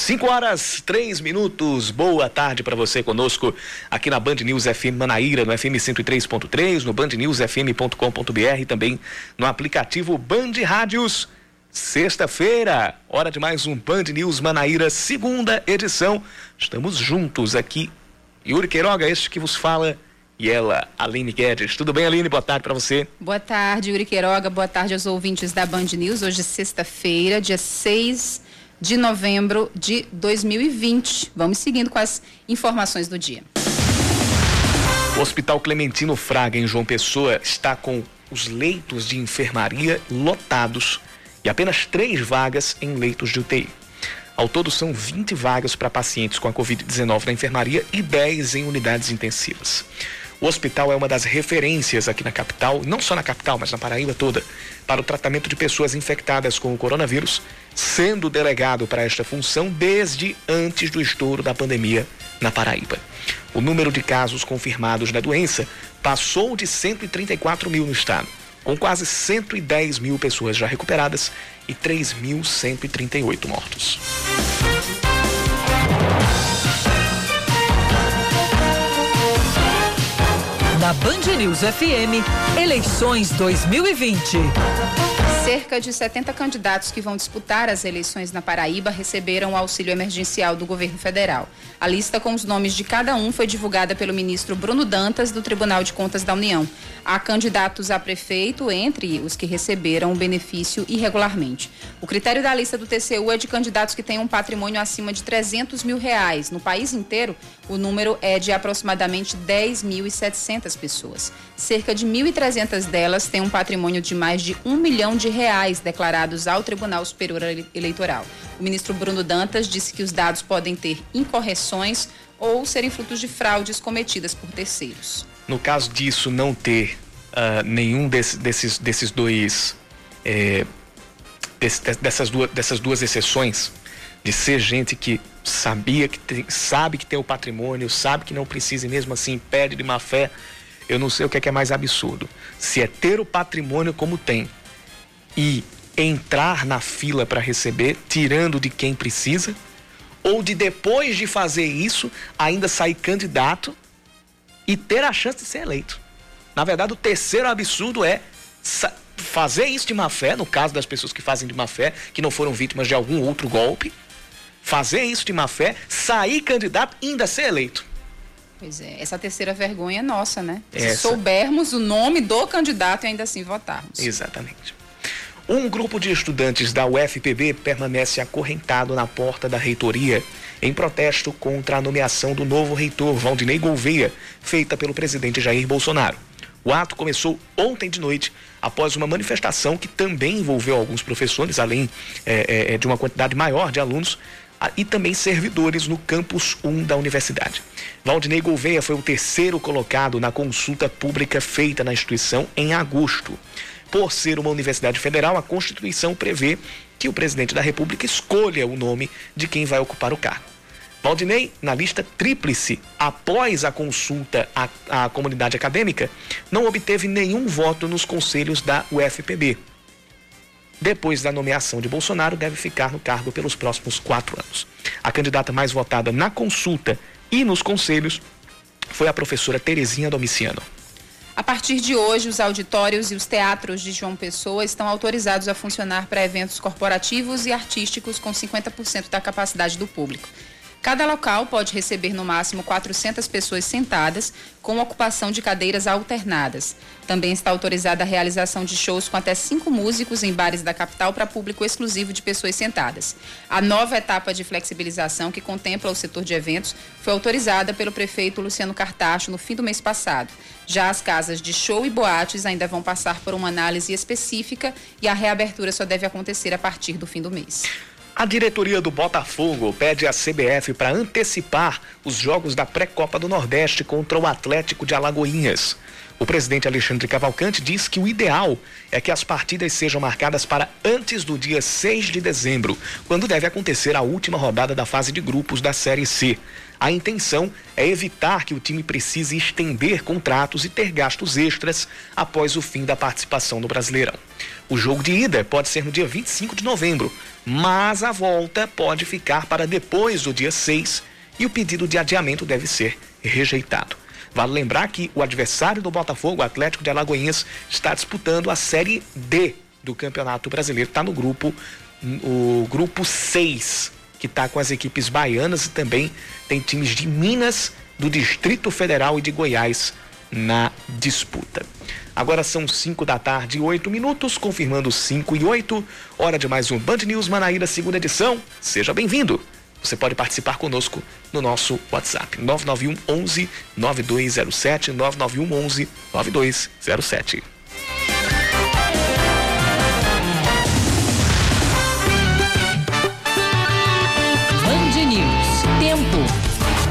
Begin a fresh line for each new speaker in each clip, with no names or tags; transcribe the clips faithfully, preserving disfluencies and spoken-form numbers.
cinco horas, três minutos, boa tarde para você conosco aqui na Band News F M Manaíra, no F M cento e três ponto três, no band news f m ponto com ponto b r e também no aplicativo Band Rádios. Sexta-feira, hora de mais um Band News Manaíra, segunda edição. Estamos juntos aqui. Yuri Queiroga, este que vos fala, e ela, Aline Guedes. Tudo bem, Aline? Boa tarde para você.
Boa tarde, Yuri Queiroga. Boa tarde aos ouvintes da Band News. Hoje, sexta-feira, dia seis de novembro de dois mil e vinte. Vamos seguindo com as informações do dia.
O Hospital Clementino Fraga, em João Pessoa, está com os leitos de enfermaria lotados e apenas três vagas em leitos de U T I. Ao todo, são vinte vagas para pacientes com a covid dezenove na enfermaria e dez em unidades intensivas. O hospital é uma das referências aqui na capital, não só na capital, mas na Paraíba toda, para o tratamento de pessoas infectadas com o coronavírus, sendo delegado para esta função desde antes do estouro da pandemia na Paraíba. O número de casos confirmados da doença passou de cento e trinta e quatro mil no estado, com quase cento e dez mil pessoas já recuperadas e três mil cento e trinta e oito mortos.
Na Band News F M, eleições dois mil e vinte.
Cerca de setenta candidatos que vão disputar as eleições na Paraíba receberam o auxílio emergencial do governo federal. A lista com os nomes de cada um foi divulgada pelo ministro Bruno Dantas, do Tribunal de Contas da União. Há candidatos a prefeito entre os que receberam o benefício irregularmente. O critério da lista do T C U é de candidatos que têm um patrimônio acima de trezentos mil reais. No país inteiro, o número é de aproximadamente dez mil e setecentas pessoas. Cerca de mil e trezentas delas têm um patrimônio de mais de um milhão de reais declarados ao Tribunal Superior Eleitoral. O ministro Bruno Dantas disse que os dados podem ter incorreções ou serem frutos de fraudes cometidas por terceiros.
No caso disso não ter uh, nenhum desse, desses, desses dois, é, desse, dessas, duas, dessas duas exceções, de ser gente que sabia que tem, sabe que tem o patrimônio, sabe que não precisa e mesmo assim pede de má fé, eu não sei o que é, que é mais absurdo. Se é ter o patrimônio como tem e entrar na fila para receber, tirando de quem precisa, ou de depois de fazer isso, ainda sair candidato e ter a chance de ser eleito. Na verdade, o terceiro absurdo é fazer isso de má fé, no caso das pessoas que fazem de má fé, que não foram vítimas de algum outro golpe, fazer isso de má fé, sair candidato e ainda ser eleito.
Pois é, essa terceira vergonha é nossa, né?
Essa.
Se soubermos o nome do candidato e ainda assim votarmos.
Exatamente. Um grupo de estudantes da U F P B permanece acorrentado na porta da reitoria em protesto contra a nomeação do novo reitor, Valdinei Gouveia, feita pelo presidente Jair Bolsonaro. O ato começou ontem de noite, após uma manifestação que também envolveu alguns professores, além é, é, de uma quantidade maior de alunos, e também servidores no campus um da universidade. Valdinei Gouveia foi o terceiro colocado na consulta pública feita na instituição em agosto. Por ser uma universidade federal, a Constituição prevê que o presidente da República escolha o nome de quem vai ocupar o cargo. Valdinei, na lista tríplice, após a consulta à, à comunidade acadêmica, não obteve nenhum voto nos conselhos da U F P B. Depois da nomeação de Bolsonaro, deve ficar no cargo pelos próximos quatro anos. A candidata mais votada na consulta e nos conselhos foi a professora Terezinha Domiciano.
A partir de hoje, os auditórios e os teatros de João Pessoa estão autorizados a funcionar para eventos corporativos e artísticos com cinquenta por cento da capacidade do público. Cada local pode receber no máximo quatrocentas pessoas sentadas, com ocupação de cadeiras alternadas. Também está autorizada a realização de shows com até cinco músicos em bares da capital para público exclusivo de pessoas sentadas. A nova etapa de flexibilização, que contempla o setor de eventos, foi autorizada pelo prefeito Luciano Cartacho no fim do mês passado. Já as casas de show e boates ainda vão passar por uma análise específica e a reabertura só deve acontecer a partir do fim do mês.
A diretoria do Botafogo pede à C B F para antecipar os jogos da pré-Copa do Nordeste contra o Atlético de Alagoinhas. O presidente Alexandre Cavalcante diz que o ideal é que as partidas sejam marcadas para antes do dia seis de dezembro, quando deve acontecer a última rodada da fase de grupos da Série C. A intenção é evitar que o time precise estender contratos e ter gastos extras após o fim da participação no Brasileirão. O jogo de ida pode ser no dia vinte e cinco de novembro, mas a volta pode ficar para depois do dia seis e o pedido de adiamento deve ser rejeitado. Vale lembrar que o adversário do Botafogo, o Atlético de Alagoinhas, está disputando a Série D do Campeonato Brasileiro. Está no grupo, o grupo seis, que está com as equipes baianas e também tem times de Minas, do Distrito Federal e de Goiás na disputa. Agora são cinco da tarde e oito minutos, confirmando cinco e oito, hora de mais um Band News Manaíra, segunda edição. Seja bem-vindo. Você pode participar conosco no nosso WhatsApp, nove nove um onze nove dois zero sete, nove nove um onze nove dois zero sete.
Band News, tempo.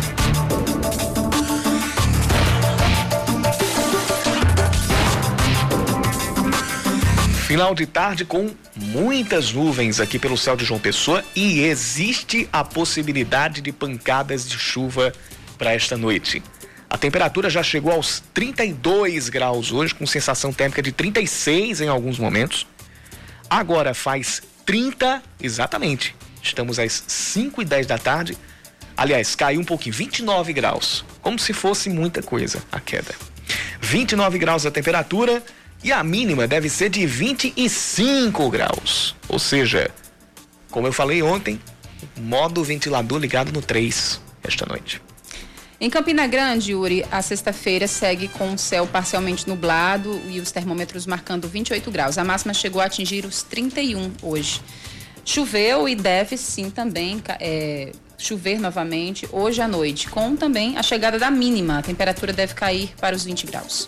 Final de tarde com muitas nuvens aqui pelo céu de João Pessoa e existe a possibilidade de pancadas de chuva para esta noite. A temperatura já chegou aos trinta e dois graus hoje, com sensação térmica de trinta e seis em alguns momentos. Agora faz trinta, exatamente. Estamos às cinco e dez da tarde. Aliás, caiu um pouquinho, vinte e nove graus. Como se fosse muita coisa a queda. vinte e nove graus a temperatura. E a mínima deve ser de vinte e cinco graus. Ou seja, como eu falei ontem, modo ventilador ligado no três esta noite.
Em Campina Grande, Yuri, a sexta-feira segue com o céu parcialmente nublado e os termômetros marcando vinte e oito graus. A máxima chegou a atingir os trinta e um hoje. Choveu e deve sim também é, chover novamente hoje à noite, com também a chegada da mínima. A temperatura deve cair para os vinte graus.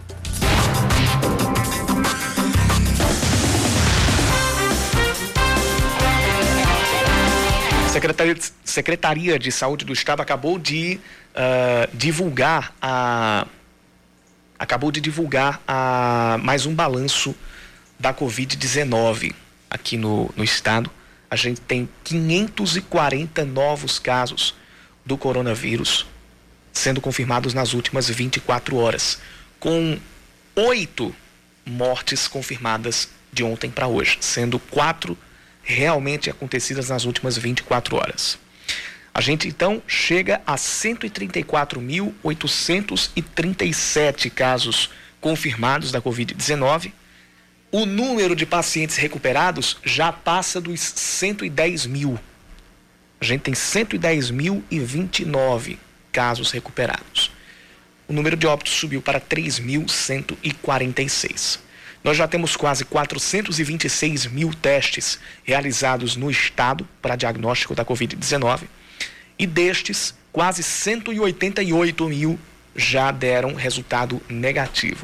Secretaria de, Secretaria de Saúde do Estado acabou de uh, divulgar a acabou de divulgar a, mais um balanço da covid dezenove aqui no, no estado. A gente tem quinhentos e quarenta novos casos do coronavírus sendo confirmados nas últimas vinte e quatro horas, com oito mortes confirmadas de ontem para hoje, sendo quatro realmente acontecidas nas últimas vinte e quatro horas. A gente então chega a cento e trinta e quatro mil oitocentos e trinta e sete casos confirmados da covid dezenove. O número de pacientes recuperados já passa dos cento e dez mil. A gente tem cento e dez mil e vinte e nove casos recuperados. O número de óbitos subiu para três mil cento e quarenta e seis. Nós já temos quase quatrocentos e vinte e seis mil testes realizados no estado para diagnóstico da covid dezenove e destes, quase cento e oitenta e oito mil já deram resultado negativo.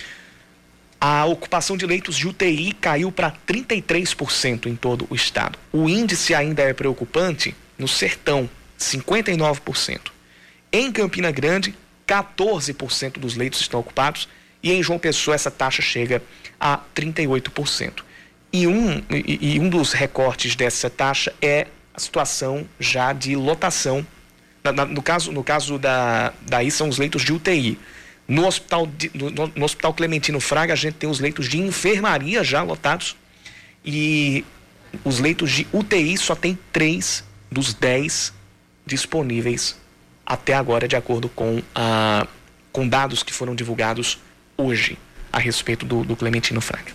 A ocupação de leitos de U T I caiu para trinta e três por cento em todo o estado. O índice ainda é preocupante no Sertão, cinquenta e nove por cento. Em Campina Grande, quatorze por cento dos leitos estão ocupados e em João Pessoa essa taxa chega a trinta e oito por cento. E um, e, e um dos recortes dessa taxa é a situação já de lotação. Na, na, no caso, no caso da, daí são os leitos de U T I. No hospital, de, no, no hospital Clementino Fraga, a gente tem os leitos de enfermaria já lotados e os leitos de U T I só tem três dos dez disponíveis até agora, de acordo com, a, com dados que foram divulgados hoje a respeito do, do Clementino Fraga.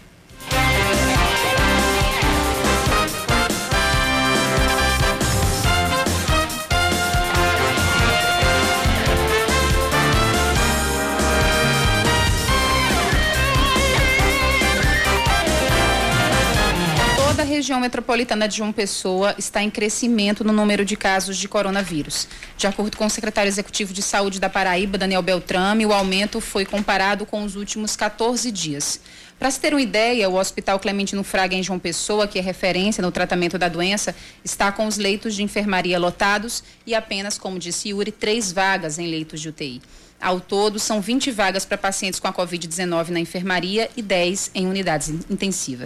Toda a região metropolitana de João Pessoa está em crescimento no número de casos de coronavírus. De acordo com o secretário executivo de saúde da Paraíba, Daniel Beltrame, o aumento foi comparado com os últimos quatorze dias. Para se ter uma ideia, o Hospital Clementino Fraga em João Pessoa, que é referência no tratamento da doença, está com os leitos de enfermaria lotados e apenas, como disse Yuri, três vagas em leitos de U T I. Ao todo, são vinte vagas para pacientes com a covid dezenove na enfermaria e dez em unidades intensivas.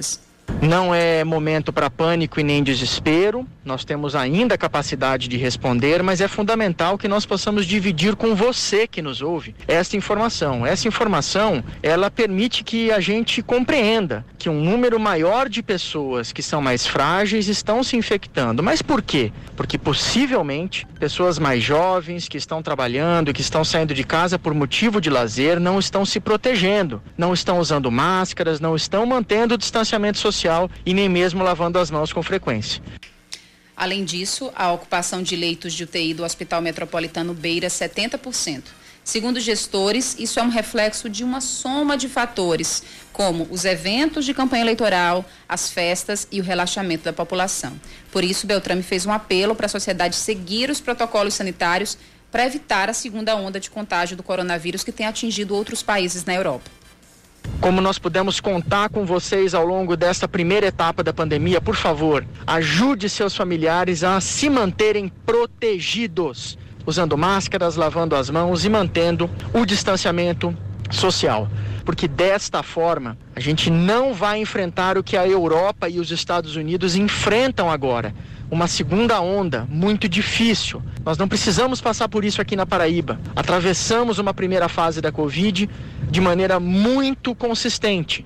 Não é momento para pânico e nem desespero, nós temos ainda a capacidade de responder, mas é fundamental que nós possamos dividir com você que nos ouve essa informação. Essa informação, ela permite que a gente compreenda que um número maior de pessoas que são mais frágeis estão se infectando. Mas por quê? Porque possivelmente pessoas mais jovens que estão trabalhando, que estão saindo de casa por motivo de lazer, não estão se protegendo, não estão usando máscaras, não estão mantendo o distanciamento social e nem mesmo lavando as mãos com frequência.
Além disso, a ocupação de leitos de U T I do Hospital Metropolitano beira setenta por cento. Segundo gestores, isso é um reflexo de uma soma de fatores, como os eventos de campanha eleitoral, as festas e o relaxamento da população. Por isso, Beltrame fez um apelo para a sociedade seguir os protocolos sanitários para evitar a segunda onda de contágio do coronavírus que tem atingido outros países na Europa.
Como nós pudemos contar com vocês ao longo desta primeira etapa da pandemia, por favor, ajude seus familiares a se manterem protegidos, usando máscaras, lavando as mãos e mantendo o distanciamento social. Porque desta forma, a gente não vai enfrentar o que a Europa e os Estados Unidos enfrentam agora. Uma segunda onda muito difícil. Nós não precisamos passar por isso aqui na Paraíba. Atravessamos uma primeira fase da Covid de maneira muito consistente.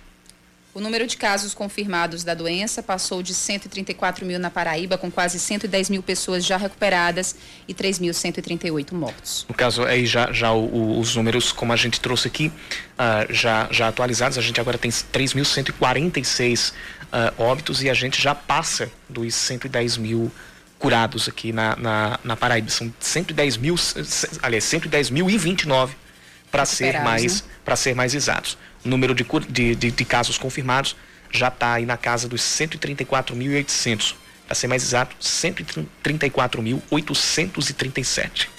O número de casos confirmados da doença passou de cento e trinta e quatro mil na Paraíba, com quase cento e dez mil pessoas já recuperadas e três mil cento e trinta e oito mortos.
No caso, aí já, já o, o, os números, como a gente trouxe aqui, uh, já, já atualizados, a gente agora tem três mil cento e quarenta e seis uh, óbitos e a gente já passa dos cento e dez mil curados aqui na, na, na Paraíba. São cento e dez mil, aliás, cento e dez mil e vinte e nove para ser mais, né? Para ser mais exatos. O número de, de, de, de casos confirmados já está aí na casa dos cento e trinta e quatro mil e oitocentos. Para ser mais exato, cento e trinta e quatro mil oitocentos e trinta e sete.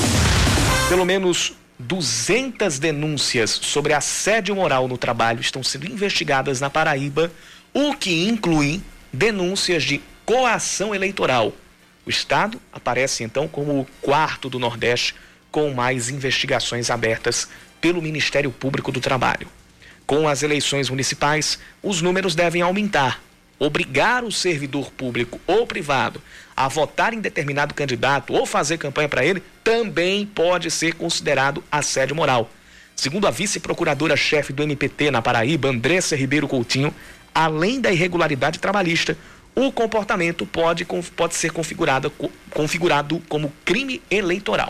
Pelo menos duzentas denúncias sobre assédio moral no trabalho estão sendo investigadas na Paraíba, o que inclui denúncias de coação eleitoral. O estado aparece então como o quarto do Nordeste com mais investigações abertas pelo Ministério Público do Trabalho. Com as eleições municipais, os números devem aumentar. Obrigar o servidor público ou privado a votar em determinado candidato ou fazer campanha para ele também pode ser considerado assédio moral. Segundo a vice-procuradora-chefe do M P T na Paraíba, Andressa Ribeiro Coutinho, além da irregularidade trabalhista, o comportamento pode, pode ser configurado, configurado como crime eleitoral.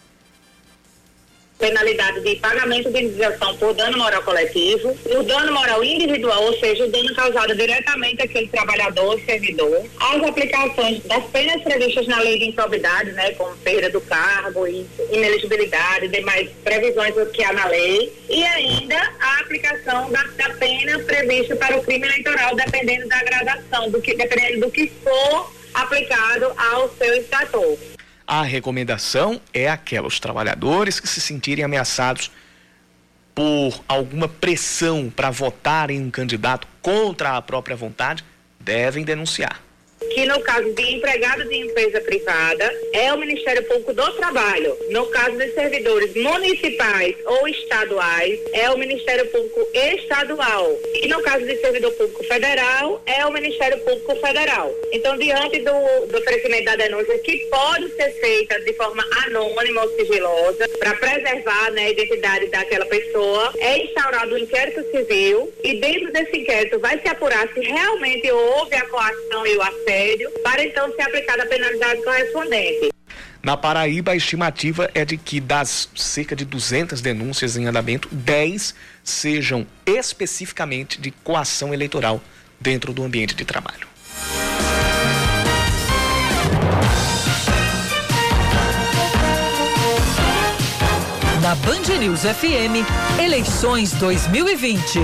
Penalidade de pagamento de indenização por dano moral coletivo, o dano moral individual, ou seja, o dano causado diretamente àquele trabalhador, servidor, as aplicações das penas previstas na lei de improbidade, né, como perda do cargo, inelegibilidade, demais previsões que há na lei, e ainda a aplicação da, da pena prevista para o crime eleitoral, dependendo da gradação, do que, dependendo do que for aplicado ao seu estator.
A recomendação é aquela: os trabalhadores que se sentirem ameaçados por alguma pressão para votar em um candidato contra a própria vontade devem denunciar.
Que no caso de empregado de empresa privada é o Ministério Público do Trabalho. No caso de servidores municipais ou estaduais é o Ministério Público Estadual. E no caso de servidor público federal é o Ministério Público Federal. Então, diante do, do oferecimento da denúncia, que pode ser feita de forma anônima ou sigilosa para preservar, né, a identidade daquela pessoa, é instaurado um inquérito civil e dentro desse inquérito vai se apurar se realmente houve a coação e o assédio, para então ser aplicada a penalidade correspondente.
Na Paraíba, a estimativa é de que das cerca de duzentas denúncias em andamento, dez sejam especificamente de coação eleitoral dentro do ambiente de trabalho.
Na Band News F M, eleições dois mil e vinte.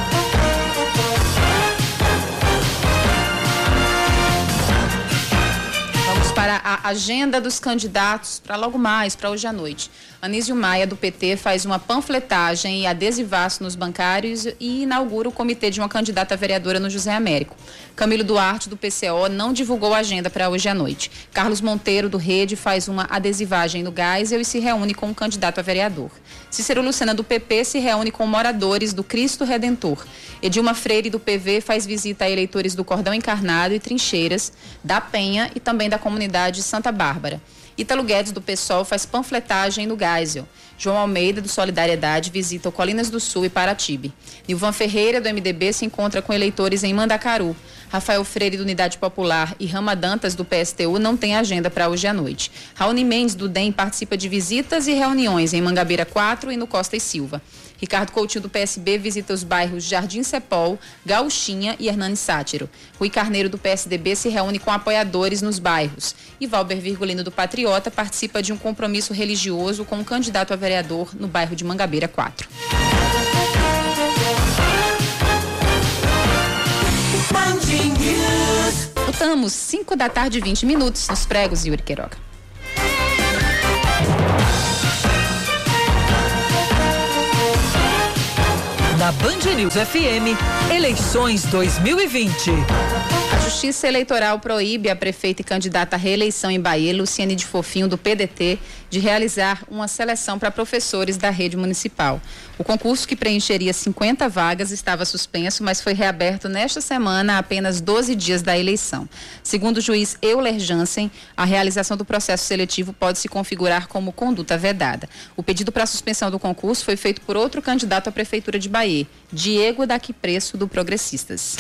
Para a agenda dos candidatos para logo mais, para hoje à noite. Anísio Maia, do P T, faz uma panfletagem e adesivaço nos bancários e inaugura o comitê de uma candidata vereadora no José Américo. Camilo Duarte, do P C O, não divulgou a agenda para hoje à noite. Carlos Monteiro, do Rede, faz uma adesivagem no Geisel e se reúne com um candidato a vereador. Cícero Lucena, do P P, se reúne com moradores do Cristo Redentor. Edilma Freire, do P V, faz visita a eleitores do Cordão Encarnado e Trincheiras, da Penha e também da comunidade Santa Bárbara. Ítalo Guedes, do PSOL, faz panfletagem no Geisel. João Almeida, do Solidariedade, visita o Colinas do Sul e Paratibe. Nilvan Ferreira, do M D B, se encontra com eleitores em Mandacaru. Rafael Freire, do Unidade Popular, e Rama Dantas, do P S T U, não tem agenda para hoje à noite. Raoni Mendes, do D E M, participa de visitas e reuniões em Mangabeira quatro e no Costa e Silva. Ricardo Coutinho, do P S B, visita os bairros Jardim Cepol, Gauchinha e Hernani Sátiro. Rui Carneiro, do P S D B, se reúne com apoiadores nos bairros. E Valber Virgulino, do Patriota, participa de um compromisso religioso com um candidato a vereador no bairro de Mangabeira quatro. Voltamos, cinco da tarde, vinte minutos, nos pregos, Yuri Queiroga.
Na Band News F M, eleições dois mil e vinte.
A Justiça Eleitoral proíbe a prefeita e candidata à reeleição em Bahia, Luciane de Fofinho, do P D T, de realizar uma seleção para professores da rede municipal. O concurso, que preencheria cinquenta vagas, estava suspenso, mas foi reaberto nesta semana, a apenas doze dias da eleição. Segundo o juiz Euler Jansen, a realização do processo seletivo pode se configurar como conduta vedada. O pedido para a suspensão do concurso foi feito por outro candidato à Prefeitura de Bahia, Diego Daquipreço, do Progressistas.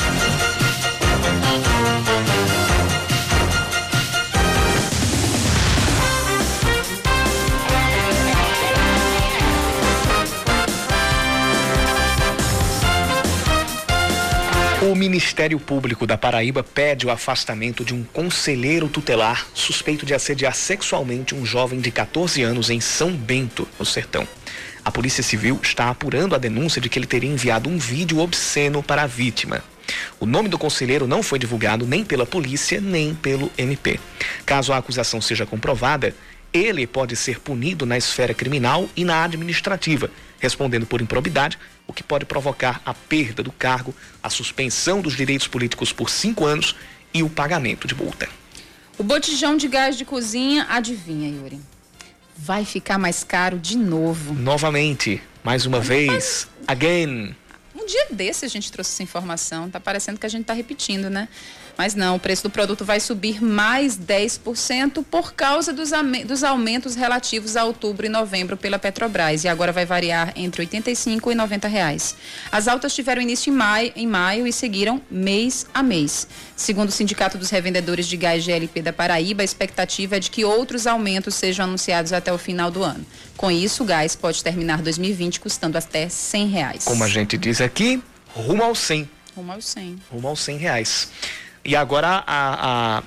O Ministério Público da Paraíba pede o afastamento de um conselheiro tutelar suspeito de assediar sexualmente um jovem de quatorze anos em São Bento, no Sertão. A Polícia Civil está apurando a denúncia de que ele teria enviado um vídeo obsceno para a vítima. O nome do conselheiro não foi divulgado nem pela polícia, nem pelo M P. Caso a acusação seja comprovada, ele pode ser punido na esfera criminal e na administrativa, respondendo por improbidade, o que pode provocar a perda do cargo, a suspensão dos direitos políticos por cinco anos e o pagamento de multa.
O botijão de gás de cozinha, adivinha, Yuri? Vai ficar mais caro de novo.
Novamente, mais uma vez, again.
Um dia desse a gente trouxe essa informação, tá parecendo que a gente tá repetindo, né? Mas não, o preço do produto vai subir mais dez por cento por causa dos, dos aumentos relativos a outubro e novembro pela Petrobras, e agora vai variar entre oitenta e cinco e noventa reais. As altas tiveram início em maio, em maio e seguiram mês a mês. Segundo o Sindicato dos Revendedores de Gás G L P da Paraíba, a expectativa é de que outros aumentos sejam anunciados até o final do ano. Com isso, o gás pode terminar dois mil e vinte custando até cem reais.
Como a gente diz aqui, rumo ao cem.
Rumo ao cem.
Rumo aos cem reais. E agora a, a,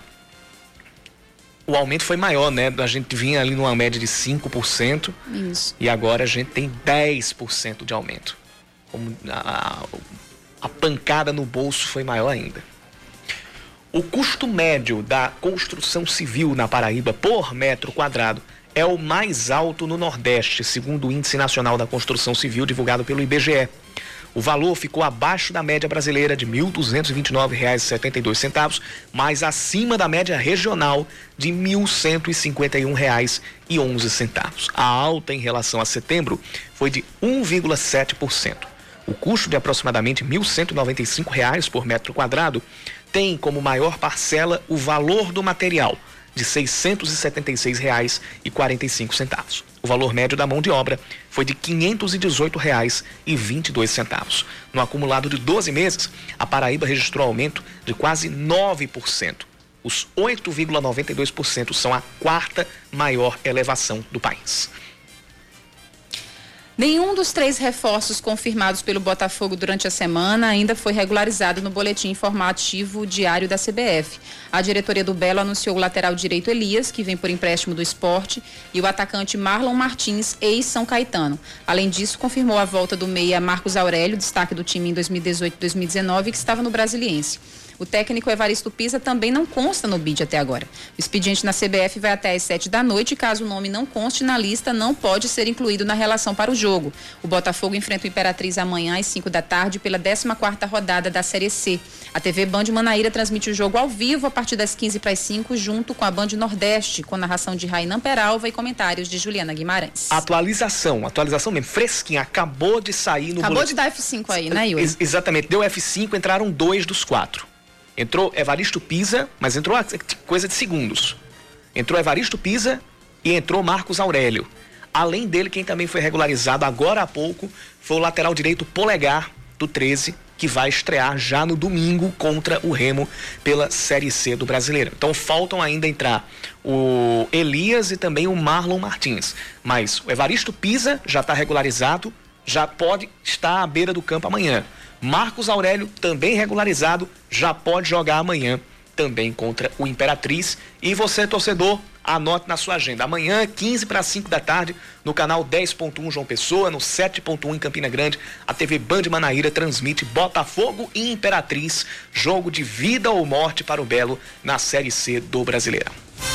o aumento foi maior, né? A gente vinha ali numa média de cinco por cento.
Isso.
E agora a gente tem dez por cento de aumento. Como a, a pancada no bolso foi maior ainda. O custo médio da construção civil na Paraíba por metro quadrado é o mais alto no Nordeste, segundo o Índice Nacional da Construção Civil divulgado pelo I B G E. O valor ficou abaixo da média brasileira de mil duzentos e vinte e nove reais e setenta e dois centavos, mas acima da média regional de mil cento e cinquenta e um reais e onze centavos. A alta em relação a setembro foi de um vírgula sete por cento. O custo de aproximadamente mil cento e noventa e cinco reais por metro quadrado tem como maior parcela o valor do material, de seiscentos e setenta e seis reais e quarenta e cinco centavos. O valor médio da mão de obra foi de quinhentos e dezoito reais e vinte e dois centavos. No acumulado de doze meses, a Paraíba registrou aumento de quase nove por cento. Os oito vírgula noventa e dois por cento são a quarta maior elevação do país.
Nenhum dos três reforços confirmados pelo Botafogo durante a semana ainda foi regularizado no boletim informativo diário da C B F. A diretoria do Belo anunciou o lateral direito Elias, que vem por empréstimo do Sport, e o atacante Marlon Martins, ex-São Caetano. Além disso, confirmou a volta do meia Marcos Aurélio, destaque do time em dois mil e dezoito e dois mil e dezenove, que estava no Brasiliense. O técnico Evaristo Pisa também não consta no bid até agora. O expediente na C B F vai até às sete da noite e caso o nome não conste na lista, não pode ser incluído na relação para o jogo. O Botafogo enfrenta o Imperatriz amanhã às cinco da tarde pela décima quarta rodada da Série C. A T V Band Manaíra transmite o jogo ao vivo a partir das quinze para as cinco, junto com a Band Nordeste, com narração de Rainan Peralva e comentários de Juliana Guimarães.
Atualização, atualização mesmo, fresquinha, acabou de sair no
Acabou
boletim.
de dar F cinco aí, né, Yuri?
Ex- exatamente, deu F cinco, entraram dois dos quatro. Entrou Evaristo Pisa, mas entrou coisa de segundos. Entrou Evaristo Pisa e entrou Marcos Aurélio. Além dele, quem também foi regularizado agora há pouco foi o lateral direito Polegar, do treze, que vai estrear já no domingo contra o Remo pela Série C do Brasileiro. Então faltam ainda entrar o Elias e também o Marlon Martins. Mas o Evaristo Pisa já está regularizado, já pode estar à beira do campo amanhã. Marcos Aurélio, também regularizado, já pode jogar amanhã também contra o Imperatriz. E você, torcedor, anote na sua agenda. Amanhã, quinze para as cinco da tarde, no canal dez ponto um João Pessoa, no sete ponto um em Campina Grande, a T V Band Manaíra transmite Botafogo e Imperatriz, jogo de vida ou morte para o Belo na Série C do Brasileirão.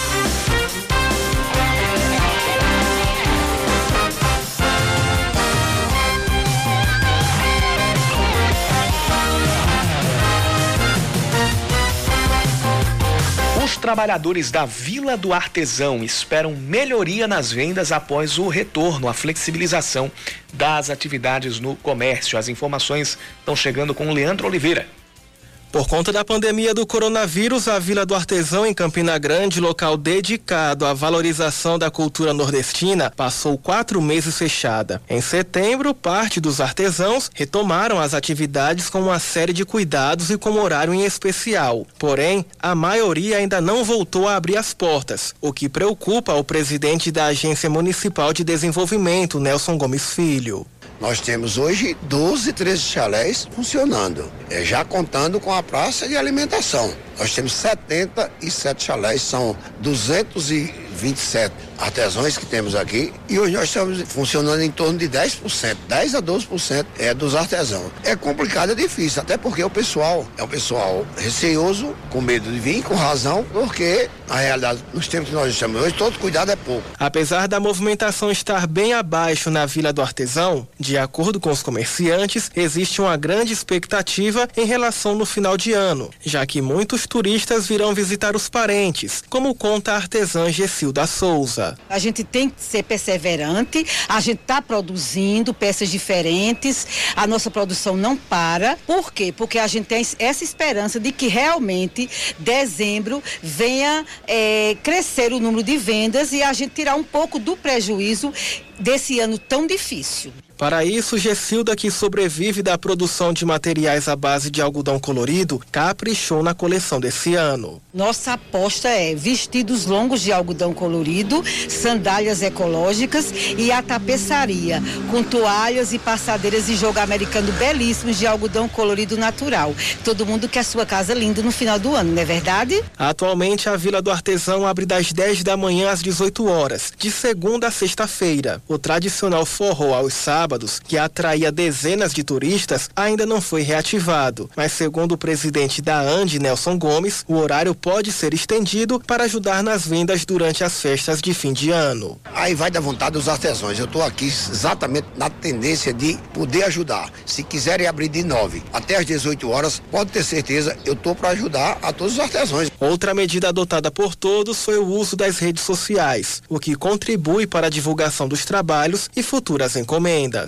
Os trabalhadores da Vila do Artesão esperam melhoria nas vendas após o retorno à flexibilização das atividades no comércio. As informações estão chegando com o Leandro Oliveira.
Por conta da pandemia do coronavírus, a Vila do Artesão, em Campina Grande, local dedicado à valorização da cultura nordestina, passou quatro meses fechada. Em setembro, parte dos artesãos retomaram as atividades com uma série de cuidados e com horário em especial. Porém, a maioria ainda não voltou a abrir as portas, o que preocupa o presidente da Agência Municipal de Desenvolvimento, Nelson Gomes Filho.
Nós temos hoje doze, treze chalés funcionando, é, já contando com a praça de alimentação. Nós temos setenta e sete chalés, são duzentos e vinte e sete artesãos que temos aqui e hoje nós estamos funcionando em torno de dez por cento, dez a doze por cento é dos artesãos. É complicado, é difícil, até porque o pessoal é um pessoal receoso, com medo de vir, com razão, porque na realidade, nos tempos que nós estamos hoje, todo cuidado é pouco.
Apesar da movimentação estar bem abaixo na Vila do Artesão, de acordo com os comerciantes, existe uma grande expectativa em relação no final de ano, já que muitos turistas virão visitar os parentes, como conta a artesã Gessilda Souza.
A gente tem que ser perseverante, a gente está produzindo peças diferentes, a nossa produção não para. Por quê? Porque a gente tem essa esperança de que realmente dezembro venha é, crescer o número de vendas e a gente tirar um pouco do prejuízo desse ano tão difícil.
Para isso, Gessilda, que sobrevive da produção de materiais à base de algodão colorido, caprichou na coleção desse ano.
Nossa aposta é vestidos longos de algodão colorido, sandálias ecológicas e a tapeçaria, com toalhas e passadeiras de jogo americano belíssimos de algodão colorido natural. Todo mundo quer sua casa linda no final do ano, não é verdade?
Atualmente, a Vila do Artesão abre das dez da manhã às dezoito horas, de segunda a sexta-feira. O tradicional forró aos sábados, que atraía dezenas de turistas, ainda não foi reativado. Mas segundo o presidente da A N D, Nelson Gomes, o horário pode ser estendido para ajudar nas vendas durante as festas de fim de ano.
Aí vai da vontade dos artesãos. Eu estou aqui exatamente na tendência de poder ajudar. Se quiserem abrir de nove até às dezoito horas, pode ter certeza, eu estou para ajudar a todos os artesãos.
Outra medida adotada por todos foi o uso das redes sociais, o que contribui para a divulgação dos trabalhos e futuras encomendas.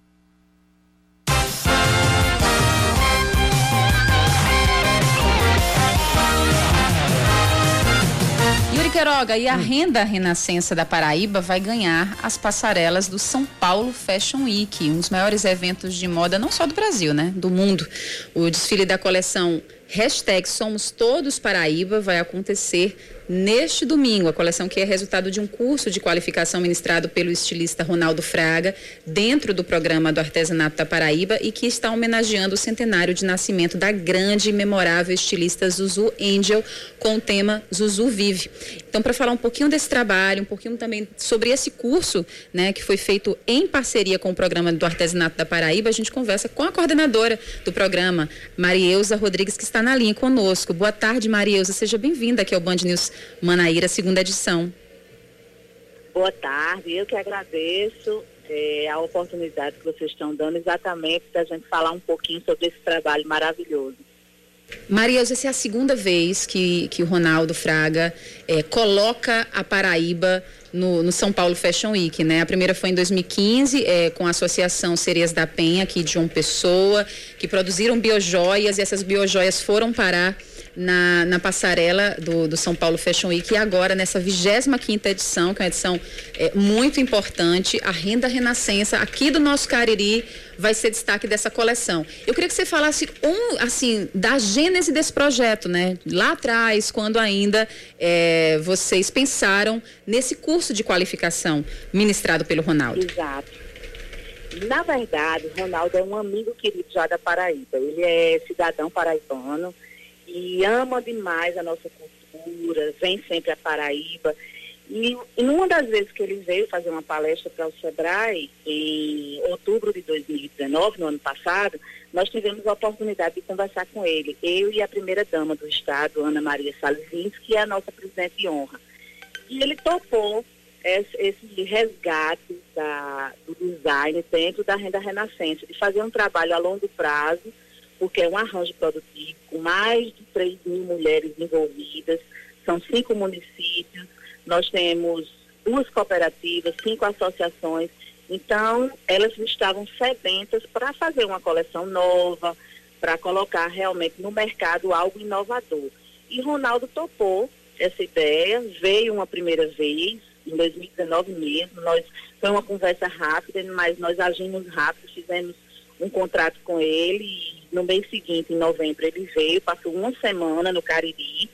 Yuri Queiroga, e a Renda Renascença da Paraíba vai ganhar as passarelas do São Paulo Fashion Week, um dos maiores eventos de moda, não só do Brasil, né? Do mundo. O desfile da coleção Hashtag Somos Todos Paraíba vai acontecer neste domingo. A coleção que é resultado de um curso de qualificação ministrado pelo estilista Ronaldo Fraga dentro do programa do Artesanato da Paraíba e que está homenageando o centenário de nascimento da grande e memorável estilista Zuzu Angel com o tema Zuzu Vive. Então, para falar um pouquinho desse trabalho, um pouquinho também sobre esse curso, né, que foi feito em parceria com o programa do Artesanato da Paraíba, a gente conversa com a coordenadora do programa, Marieusa Rodrigues, que está está na linha conosco. Boa tarde, Marieuza. Seja bem-vinda aqui ao Band News Manaíra, segunda edição.
Boa tarde. Eu que agradeço é, a oportunidade que vocês estão dando exatamente para a gente falar um pouquinho sobre esse trabalho maravilhoso.
Marieuza, essa é a segunda vez que, que o Ronaldo Fraga é, coloca a Paraíba no, no São Paulo Fashion Week, né? A primeira foi em dois mil e quinze, é, com a Associação Sereias da Penha, aqui de João Pessoa, que produziram biojoias, e essas biojoias foram parar na, na passarela do, do São Paulo Fashion Week, e agora nessa vigésima quinta edição, que é uma edição é, muito importante, a Renda Renascença aqui do nosso Cariri vai ser destaque dessa coleção. Eu queria que você falasse um, assim, da gênese desse projeto, né? Lá atrás, quando ainda é, vocês pensaram nesse curso de qualificação ministrado pelo Ronaldo.
Exato. Na verdade, o Ronaldo é um amigo querido já da Paraíba. Ele é cidadão paraibano e ama demais a nossa cultura, vem sempre à Paraíba. E, e numa das vezes que ele veio fazer uma palestra para o Sebrae, em outubro de dois mil e dezenove, no ano passado, nós tivemos a oportunidade de conversar com ele, eu e a primeira-dama do Estado, Ana Maria Salles, que é a nossa presidente de honra. E ele topou esse, esse resgate da, do design dentro da Renda Renascença, de fazer um trabalho a longo prazo, porque é um arranjo produtivo, com mais de três mil mulheres envolvidas, são cinco municípios, nós temos duas cooperativas, cinco associações, então elas estavam sedentas para fazer uma coleção nova, para colocar realmente no mercado algo inovador. E Ronaldo topou essa ideia, veio uma primeira vez, em dois mil e dezenove mesmo, nós, foi uma conversa rápida, mas nós agimos rápido, fizemos um contrato com ele, e no mês seguinte, em novembro, ele veio, passou uma semana no Cariri,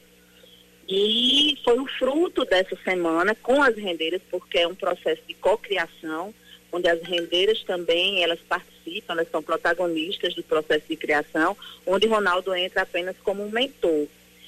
e foi o fruto dessa semana com as rendeiras, porque é um processo de cocriação, onde as rendeiras também, elas participam, elas são protagonistas do processo de criação, onde Ronaldo entra apenas como um mentor.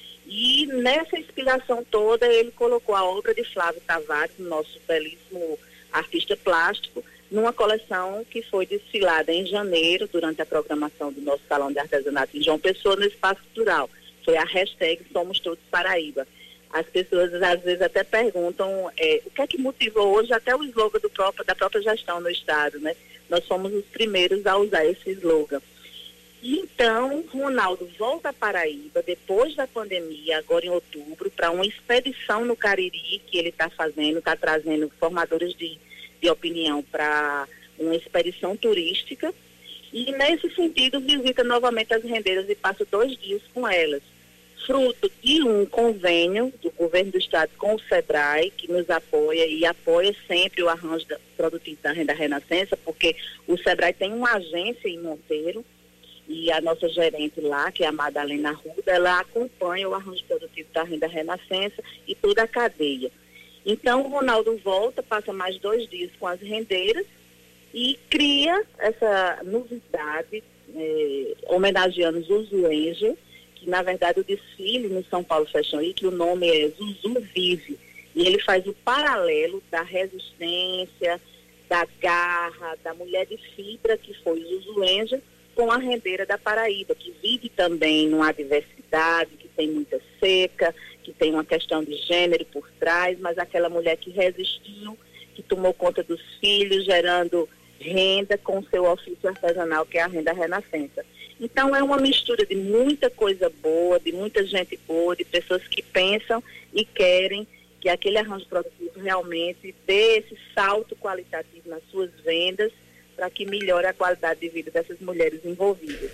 E nessa inspiração toda, ele colocou a obra de Flávio Tavares, nosso belíssimo artista plástico, numa coleção que foi desfilada em janeiro, durante a programação do nosso Salão de Artesanato em João Pessoa, no Espaço Cultural. Foi a hashtag Somos Todos Paraíba. As pessoas às vezes até perguntam é, o que é que motivou hoje até o slogan do próprio, da própria gestão no Estado, né? Nós fomos os primeiros a usar esse slogan. E então, Ronaldo volta a Paraíba depois da pandemia, agora em outubro, para uma expedição no Cariri que ele está fazendo, está trazendo formadores de, de opinião para uma expedição turística. E nesse sentido visita novamente as rendeiras e passa dois dias com elas. Fruto de um convênio do governo do estado com o Sebrae, que nos apoia e apoia sempre o arranjo da, produtivo da Renda Renascença, porque o Sebrae tem uma agência em Monteiro e a nossa gerente lá, que é a Madalena Arruda, ela acompanha o arranjo produtivo da Renda Renascença e toda a cadeia. Então o Ronaldo volta, passa mais dois dias com as rendeiras e cria essa novidade, eh, homenageando Zuzu Angel, que na verdade o desfile no São Paulo Fashion Week, o nome é Zuzu Vive, e ele faz o paralelo da resistência, da garra, da mulher de fibra que foi Zuzu Angel, com a rendeira da Paraíba, que vive também numa adversidade, que tem muita seca, que tem uma questão de gênero por trás, mas aquela mulher que resistiu, que tomou conta dos filhos, gerando renda com seu ofício artesanal, que é a Renda Renascença. Então é uma mistura de muita coisa boa, de muita gente boa, de pessoas que pensam e querem que aquele arranjo produtivo realmente dê esse salto qualitativo nas suas vendas, para que melhore a qualidade de vida dessas mulheres envolvidas.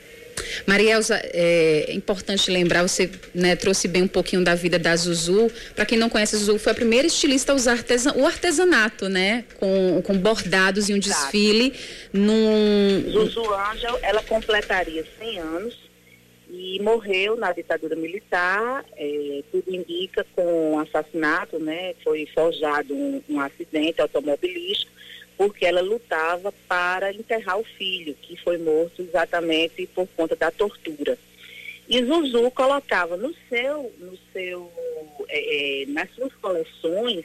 Marieuza, é importante lembrar, você né, trouxe bem um pouquinho da vida da Zuzu. Para quem não conhece, a Zuzu foi a primeira estilista a usar artesan, o artesanato, né? Com, com bordados e um Exato. desfile num...
Zuzu Angel, ela completaria cem anos e morreu na ditadura militar, é, tudo indica com um assassinato, né? Foi forjado um, um acidente automobilístico, porque ela lutava para enterrar o filho, que foi morto exatamente por conta da tortura. E Zuzu colocava no seu, no seu, é, nas suas coleções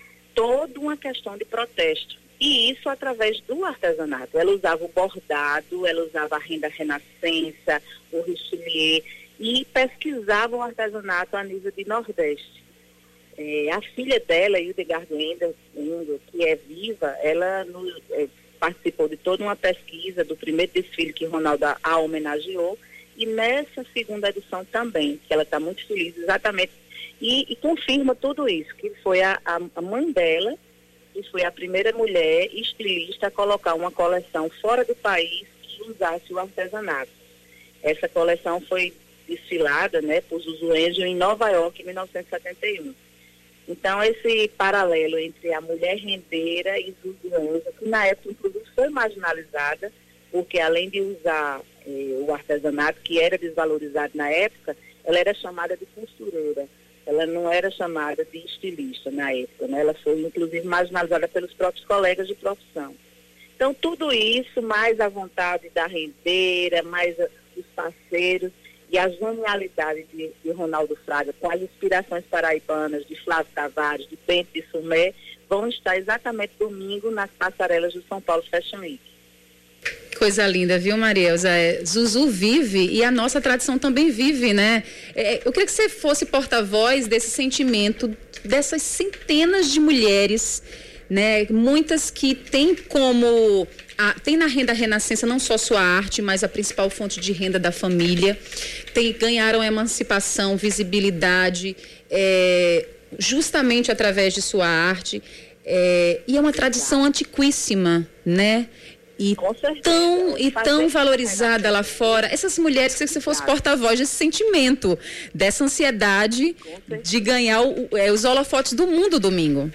toda uma questão de protesto. E isso através do artesanato. Ela usava o bordado, ela usava a Renda Renascença, o richelieu. e pesquisavam artesanato a nível de Nordeste. É, a filha dela, Hildegard Wendel, que é viva, ela no, é, participou de toda uma pesquisa do primeiro desfile que Ronaldo a, a homenageou, e nessa segunda edição também, que ela está muito feliz exatamente, e, e confirma tudo isso, que foi a, a, a mãe dela, que foi a primeira mulher estilista a colocar uma coleção fora do país que usasse o artesanato. Essa coleção foi desfilada, né, por Zuzu Angel em Nova York em mil novecentos e setenta e um. Então, esse paralelo entre a mulher rendeira e Zuzu Angel, que na época, inclusive, foi marginalizada, porque além de usar eh, o artesanato, que era desvalorizado na época, ela era chamada de costureira. Ela não era chamada de estilista na época, né? Ela foi, inclusive, marginalizada pelos próprios colegas de profissão. Então, tudo isso, mais a vontade da rendeira, mais a, os parceiros, e a genialidade de, de Ronaldo Fraga, com as inspirações paraibanas de Flávio Tavares, de Bento de Sumé, vão estar exatamente domingo nas passarelas do São Paulo Fashion Week.
Coisa linda, viu, Maria Elza? É, Zuzu vive e a nossa tradição também vive, né? É, eu queria que você fosse porta-voz desse sentimento, dessas centenas de mulheres, né? Muitas que têm como... A, tem na Renda Renascença não só sua arte, mas a principal fonte de renda da família. Tem, ganharam emancipação, visibilidade, é, justamente através de sua arte. É, e é uma tradição antiquíssima, né? E tão, e tão valorizada lá fora. Essas mulheres, se você fosse porta-voz desse sentimento, dessa ansiedade de ganhar o, é, os holofotes do mundo domingo.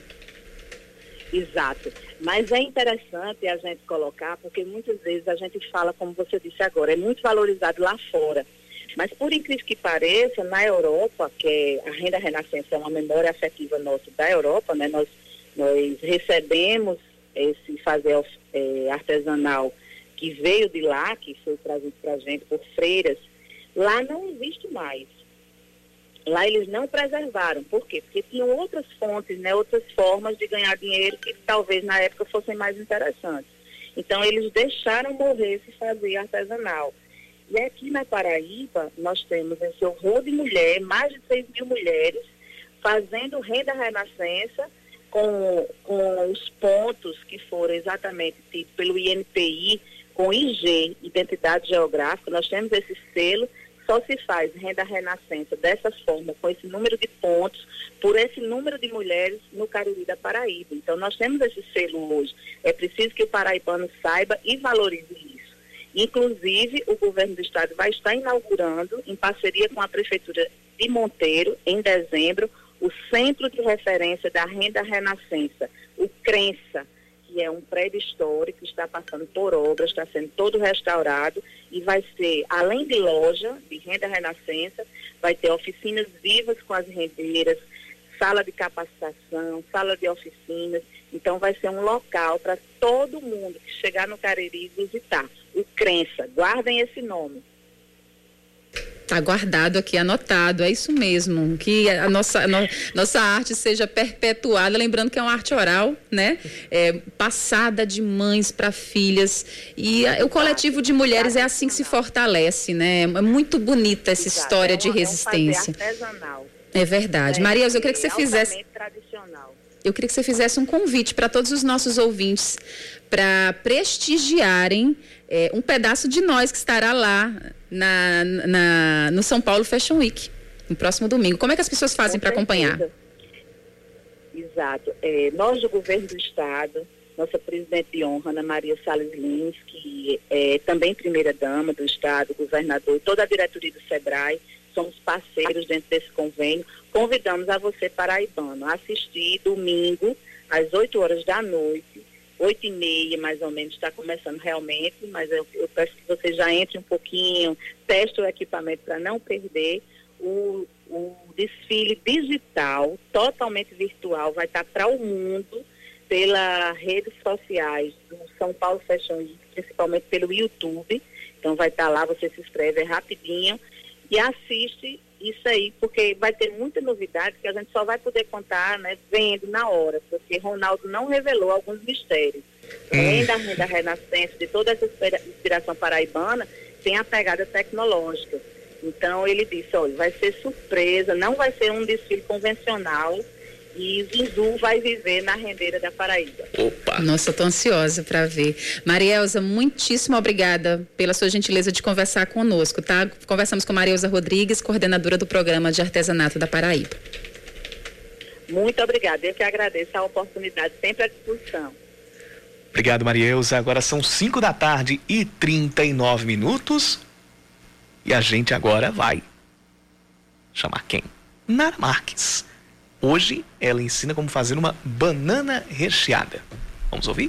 Exato. Mas é interessante a gente colocar, porque muitas vezes a gente fala, como você disse agora, é muito valorizado lá fora. Mas por incrível que pareça, na Europa, que é a Renda Renascença é uma memória afetiva nossa da Europa, né? Nós, nós recebemos esse fazer é, artesanal que veio de lá, que foi trazido para a gente por freiras, lá não existe mais. Lá eles não preservaram. Por quê? Porque tinham outras fontes, né, outras formas de ganhar dinheiro que talvez na época fossem mais interessantes. Então eles deixaram morrer esse fazer artesanal. E aqui na Paraíba nós temos esse horror de mulher, mais de seis mil mulheres, fazendo Renda Renascença com, com os pontos que foram exatamente tidos pelo I N P I, com I G, Identidade Geográfica. Nós temos esse selo. Só se faz Renda Renascença dessa forma, com esse número de pontos, por esse número de mulheres no Cariri da Paraíba. Então, nós temos esse selo hoje. É preciso que o paraibano saiba e valorize isso. Inclusive, o governo do estado vai estar inaugurando, em parceria com a Prefeitura de Monteiro, em dezembro, o Centro de Referência da Renda Renascença, o CRENSA, que é um prédio histórico, está passando por obras, está sendo todo restaurado e vai ser, além de loja de Renda Renascença, vai ter oficinas vivas com as rendeiras, sala de capacitação, sala de oficinas. Então vai ser um local para todo mundo que chegar no Cariri visitar. O CRENSA, guardem esse nome.
Está guardado aqui, anotado, é isso mesmo, que a nossa, a no, nossa arte seja perpetuada, lembrando que é uma arte oral, né? É, passada de mães para filhas, e a, o coletivo de mulheres é assim que se fortalece, né? É muito bonita essa história de resistência.
É um fazer artesanal.
É verdade.
É,
Maria Elza, eu queria que você
é
fizesse...
tradicional.
Eu queria que você fizesse um convite para todos os nossos ouvintes para prestigiarem é, um pedaço de nós que estará lá na, na, no São Paulo Fashion Week, no próximo domingo. Como é que as pessoas fazem para acompanhar?
Exato. É, nós do governo do estado, nossa presidente de honra, Ana Maria Salles Lins, que é também primeira-dama do estado, governador, toda a diretoria do SEBRAE, somos parceiros dentro desse convênio. Convidamos a você, paraibano, a assistir domingo, às oito horas da noite, oito e meia mais ou menos, está começando realmente, mas eu, eu peço que você já entre um pouquinho, teste o equipamento para não perder. O, o desfile digital, totalmente virtual, vai estar para o mundo, pelas redes sociais do São Paulo Fashion Week, principalmente pelo YouTube. Então vai estar lá, você se inscreve, é rapidinho, e assiste isso aí, porque vai ter muita novidade que a gente só vai poder contar, né, vendo na hora, porque Ronaldo não revelou alguns mistérios. Além da Renda Renascença, de toda essa inspiração paraibana, tem a pegada tecnológica. Então ele disse, olha, vai ser surpresa, não vai ser um desfile convencional e Zuzu vai viver na rendeira da Paraíba.
Opa!
Nossa, eu tô ansiosa para ver. Marielza, muitíssimo obrigada pela sua gentileza de conversar conosco, tá? Conversamos com Marielza Rodrigues, coordenadora do Programa de Artesanato da Paraíba.
Muito obrigada, eu que agradeço a oportunidade, sempre à disposição.
Obrigado, Marielza. Agora são cinco da tarde e trinta e nove minutos. E a gente agora vai chamar quem? Nara Marques. Hoje ela ensina como fazer uma banana recheada. Vamos ouvir?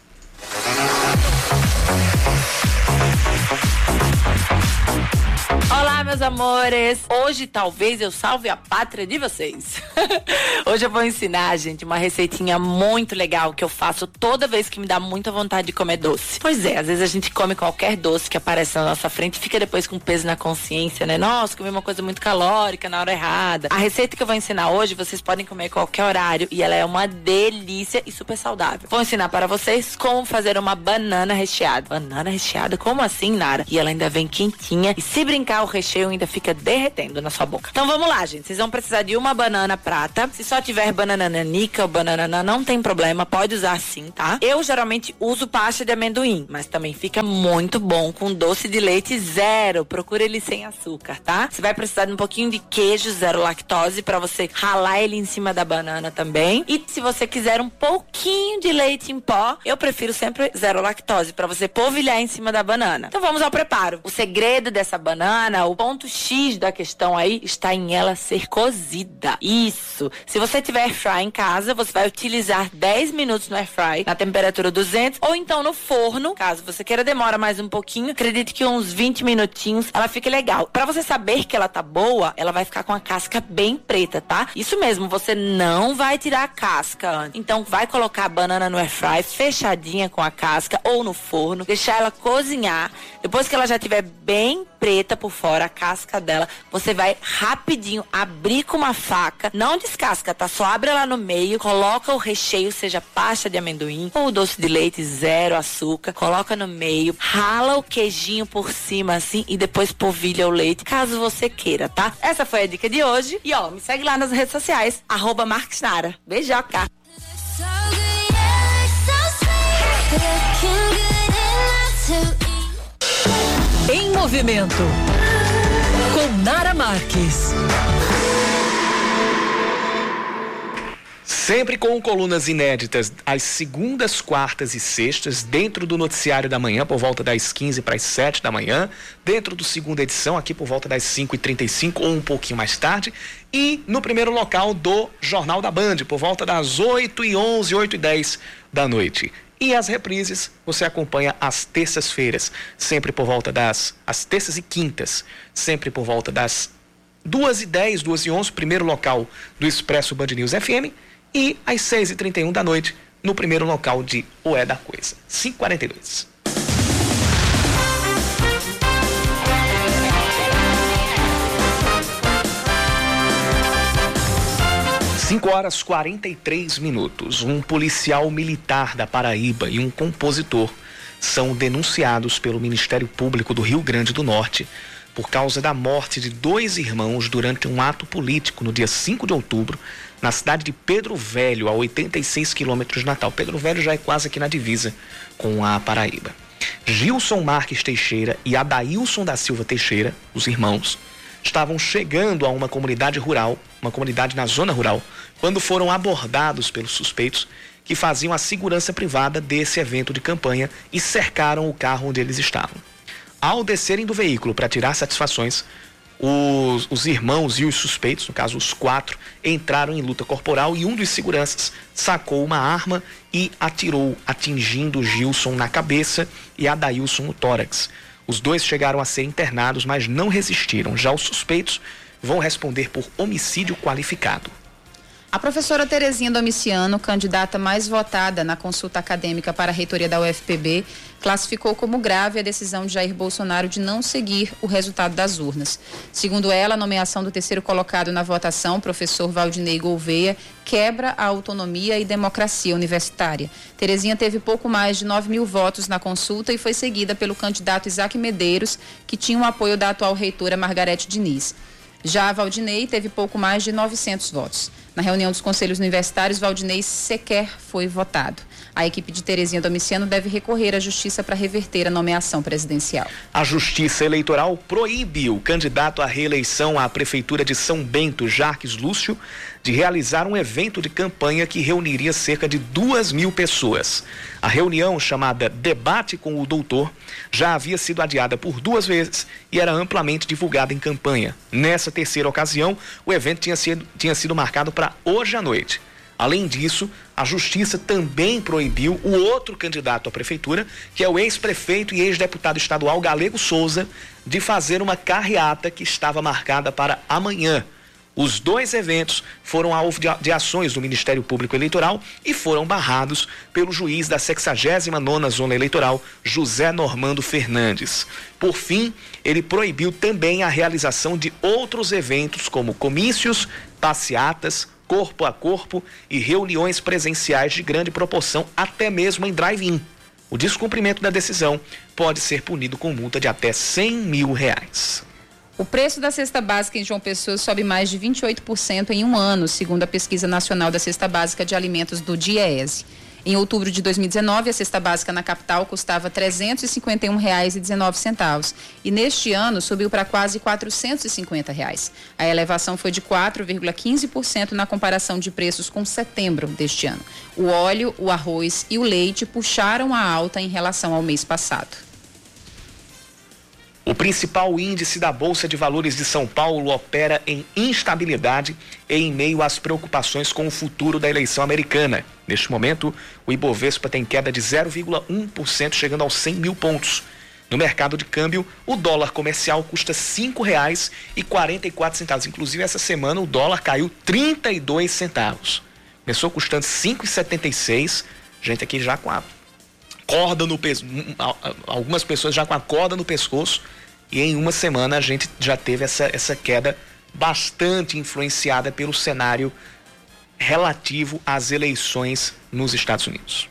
Olá, meus amores! Hoje talvez eu salve a pátria de vocês. Hoje eu vou ensinar, gente, uma receitinha muito legal que eu faço toda vez que me dá muita vontade de comer doce. Pois é, às vezes a gente come qualquer doce que aparece na nossa frente e fica depois com peso na consciência, né? Nossa, comi uma coisa muito calórica na hora errada. A receita que eu vou ensinar hoje, vocês podem comer em qualquer horário e ela é uma delícia e super saudável. Vou ensinar para vocês como fazer uma banana recheada. Banana recheada? Como assim, Nara? E ela ainda vem quentinha e se brincar o recheio ainda fica derretendo na sua boca. Então vamos lá, gente. Vocês vão precisar de uma banana prata. Se só tiver banana nanica ou banana nanã, não tem problema. Pode usar sim, tá? Eu geralmente uso pasta de amendoim, mas também fica muito bom com doce de leite zero. Procura ele sem açúcar, tá? Você vai precisar de um pouquinho de queijo zero lactose pra você ralar ele em cima da banana também. E se você quiser um pouquinho de leite em pó, eu prefiro sempre zero lactose pra você polvilhar em cima da banana. Então vamos ao preparo. O segredo dessa banana, o ponto X da questão aí está em ela ser cozida. Isso. Se você tiver air fry em casa, você vai utilizar dez minutos no air fry na temperatura duzentos ou então no forno, caso você queira demora mais um pouquinho. Acredite que uns vinte minutinhos ela fica legal. Pra você saber que ela tá boa, ela vai ficar com a casca bem preta, tá? Isso mesmo, você não vai tirar a casca antes. Então vai colocar a banana no air fry fechadinha com a casca ou no forno, deixar ela cozinhar. Depois que ela já estiver bem preta por fora, a casca dela, você vai rapidinho abrir com uma faca, não descasca, tá? Só abre ela no meio, coloca o recheio, seja pasta de amendoim ou doce de leite, zero açúcar, coloca no meio, rala o queijinho por cima assim e depois polvilha o leite, caso você queira, tá? Essa foi a dica de hoje e ó, me segue lá nas redes sociais, arroba Marques Nara. Beijoca!
Em movimento com Nara Marques.
Sempre com colunas inéditas às segundas, quartas e sextas, dentro do Noticiário da Manhã, por volta das quinze para as sete da manhã, dentro do segunda edição, aqui por volta das cinco e trinta e cinco ou um pouquinho mais tarde, e no primeiro local do Jornal da Band, por volta das oito e onze, oito e dez da noite. E as reprises você acompanha às terças-feiras, sempre por volta das... às terças e quintas, sempre por volta das duas e dez, duas e onze, primeiro local do Expresso Band News F M, e às seis e trinta e um da noite, no primeiro local de O É da Coisa, cinco e quarenta e dois. cinco horas e quarenta e três minutos. Um policial militar da Paraíba e um compositor são denunciados pelo Ministério Público do Rio Grande do Norte por causa da morte de dois irmãos durante um ato político no dia cinco de outubro, na cidade de Pedro Velho, a oitenta e seis quilômetros de Natal. Pedro Velho já é quase aqui na divisa com a Paraíba. Gilson Marques Teixeira e Adailson da Silva Teixeira, os irmãos, estavam chegando a uma comunidade rural, uma comunidade na zona rural, quando foram abordados pelos suspeitos que faziam a segurança privada desse evento de campanha e cercaram o carro onde eles estavam. Ao descerem do veículo para tirar satisfações, os, os irmãos e os suspeitos, no caso os quatro, entraram em luta corporal e um dos seguranças sacou uma arma e atirou, atingindo Gilson na cabeça e Adailson no tórax. Os dois chegaram a ser internados, mas não resistiram. Já os suspeitos vão responder por homicídio qualificado.
A professora Terezinha Domiciano, candidata mais votada na consulta acadêmica para a reitoria da U F P B, classificou como grave a decisão de Jair Bolsonaro de não seguir o resultado das urnas. Segundo ela, a nomeação do terceiro colocado na votação, professor Valdinei Gouveia, quebra a autonomia e democracia universitária. Terezinha teve pouco mais de nove mil votos na consulta e foi seguida pelo candidato Isaac Medeiros, que tinha o apoio da atual reitora Margarete Diniz. Já a Valdinei teve pouco mais de novecentos votos. Na reunião dos conselhos universitários, Valdinei sequer foi votado. A equipe de Terezinha Domiciano deve recorrer à justiça para reverter a nomeação presidencial.
A Justiça Eleitoral proíbe o candidato à reeleição à Prefeitura de São Bento, Jarques Lúcio, de realizar um evento de campanha que reuniria cerca de duas mil pessoas. A reunião, chamada Debate com o Doutor, já havia sido adiada por duas vezes e era amplamente divulgada em campanha. Nessa terceira ocasião, o evento tinha sido, tinha sido marcado para hoje à noite. Além disso, a Justiça também proibiu o outro candidato à prefeitura, que é o ex-prefeito e ex-deputado estadual Galego Souza, de fazer uma carreata que estava marcada para amanhã. Os dois eventos foram alvo de, de ações do Ministério Público Eleitoral e foram barrados pelo juiz da sexagésima nona Zona Eleitoral, José Normando Fernandes. Por fim, ele proibiu também a realização de outros eventos, como comícios, passeatas, corpo a corpo e reuniões presenciais de grande proporção, até mesmo em drive-in. O descumprimento da decisão pode ser punido com multa de até cem mil reais.
O preço da cesta básica em João Pessoa sobe mais de vinte e oito por cento em um ano, segundo a Pesquisa Nacional da Cesta Básica de Alimentos do DIEESE. Em outubro de dois mil e dezenove, a cesta básica na capital custava trezentos e cinquenta e um reais e dezenove centavos e neste ano subiu para quase quatrocentos e cinquenta reais. A elevação foi de quatro vírgula quinze por cento na comparação de preços com setembro deste ano. O óleo, o arroz e o leite puxaram a alta em relação ao mês passado.
O principal índice da Bolsa de Valores de São Paulo opera em instabilidade e em meio às preocupações com o futuro da eleição americana. Neste momento, o Ibovespa tem queda de zero vírgula um por cento, chegando aos cem mil pontos. No mercado de câmbio, o dólar comercial custa cinco reais e quarenta e quatro centavos. Inclusive, essa semana o dólar caiu trinta e dois centavos. Começou custando cinco reais e setenta e seis centavos. Gente aqui já com a corda no pescoço, algumas pessoas já com a corda no pescoço, e em uma semana a gente já teve essa, essa queda bastante influenciada pelo cenário relativo às eleições nos Estados Unidos.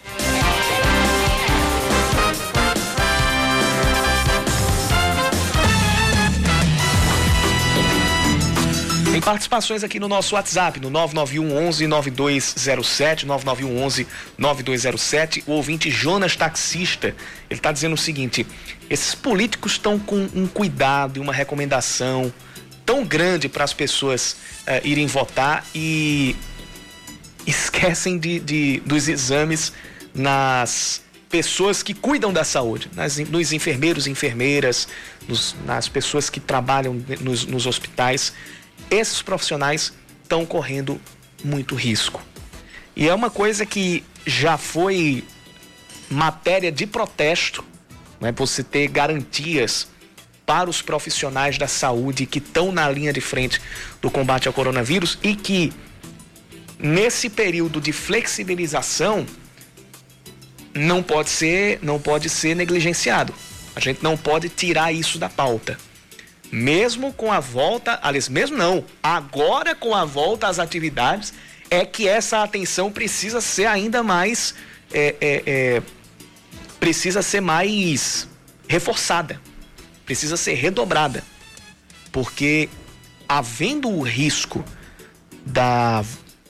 Tem participações aqui no nosso WhatsApp, no nove nove um onze nove dois zero sete, nove nove um onze nove dois zero sete. O ouvinte Jonas Taxista, ele está dizendo o seguinte: esses políticos estão com um cuidado e uma recomendação tão grande para as pessoas uh, irem votar e esquecem de, de, dos exames nas pessoas que cuidam da saúde, nas, nos enfermeiros e enfermeiras, nos, nas pessoas que trabalham nos, nos hospitais. Esses profissionais estão correndo muito risco. E é uma coisa que já foi matéria de protesto, né? Você ter garantias para os profissionais da saúde que estão na linha de frente do combate ao coronavírus e que, nesse período de flexibilização, não pode ser, não pode ser negligenciado. A gente não pode tirar isso da pauta. Mesmo com a volta, aliás, mesmo não, agora com a volta às atividades, é que essa atenção precisa ser ainda mais, é, é, é, precisa ser mais reforçada, precisa ser redobrada, porque havendo o risco da,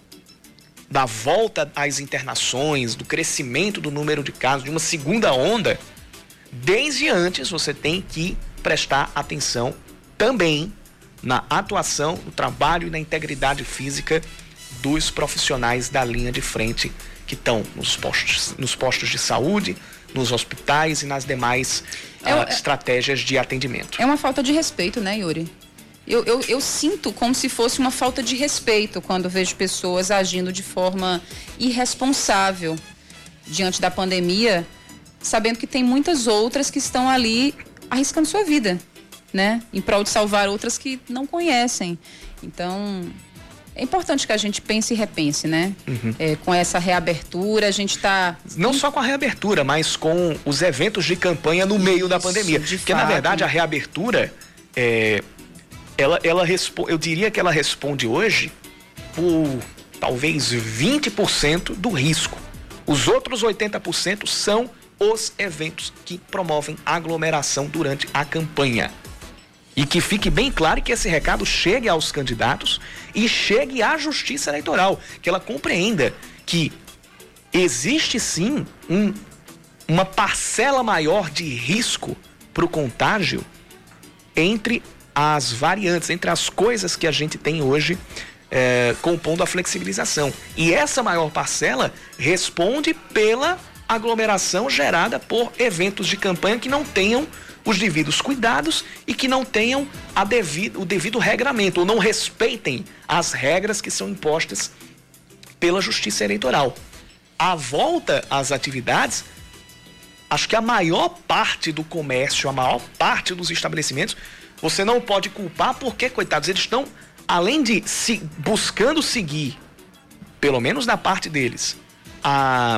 da volta às internações, do crescimento do número de casos, de uma segunda onda, desde antes você tem que prestar atenção também na atuação, no trabalho e na integridade física dos profissionais da linha de frente que estão nos postos, nos postos de saúde, nos hospitais e nas demais é, uh, estratégias de atendimento.
É uma falta de respeito, né, Yuri? Eu, eu, eu sinto como se fosse uma falta de respeito quando vejo pessoas agindo de forma irresponsável diante da pandemia, sabendo que tem muitas outras que estão ali arriscando sua vida, né? Em prol de salvar outras que não conhecem. Então, É importante que a gente pense e repense, né?
Uhum.
É, com essa reabertura, a gente está...
Não só com a reabertura, mas com os eventos de campanha no meio da pandemia. Porque,
fato.
na verdade, a reabertura, é, ela, ela respo- eu diria que ela responde hoje por talvez vinte por cento do risco. Os outros oitenta por cento são os eventos que promovem aglomeração durante a campanha. E que fique bem claro que esse recado chegue aos candidatos e chegue à Justiça Eleitoral, que ela compreenda que existe sim um, uma parcela maior de risco para o contágio entre as variantes, entre as coisas que a gente tem hoje é, compondo a flexibilização. E essa maior parcela responde pela aglomeração gerada por eventos de campanha que não tenham os devidos cuidados e que não tenham a devido, o devido regramento, ou não respeitem as regras que são impostas pela Justiça Eleitoral. A volta às atividades, acho que a maior parte do comércio, a maior parte dos estabelecimentos, você não pode culpar porque, coitados, eles estão, além de se, buscando seguir, pelo menos da parte deles, a,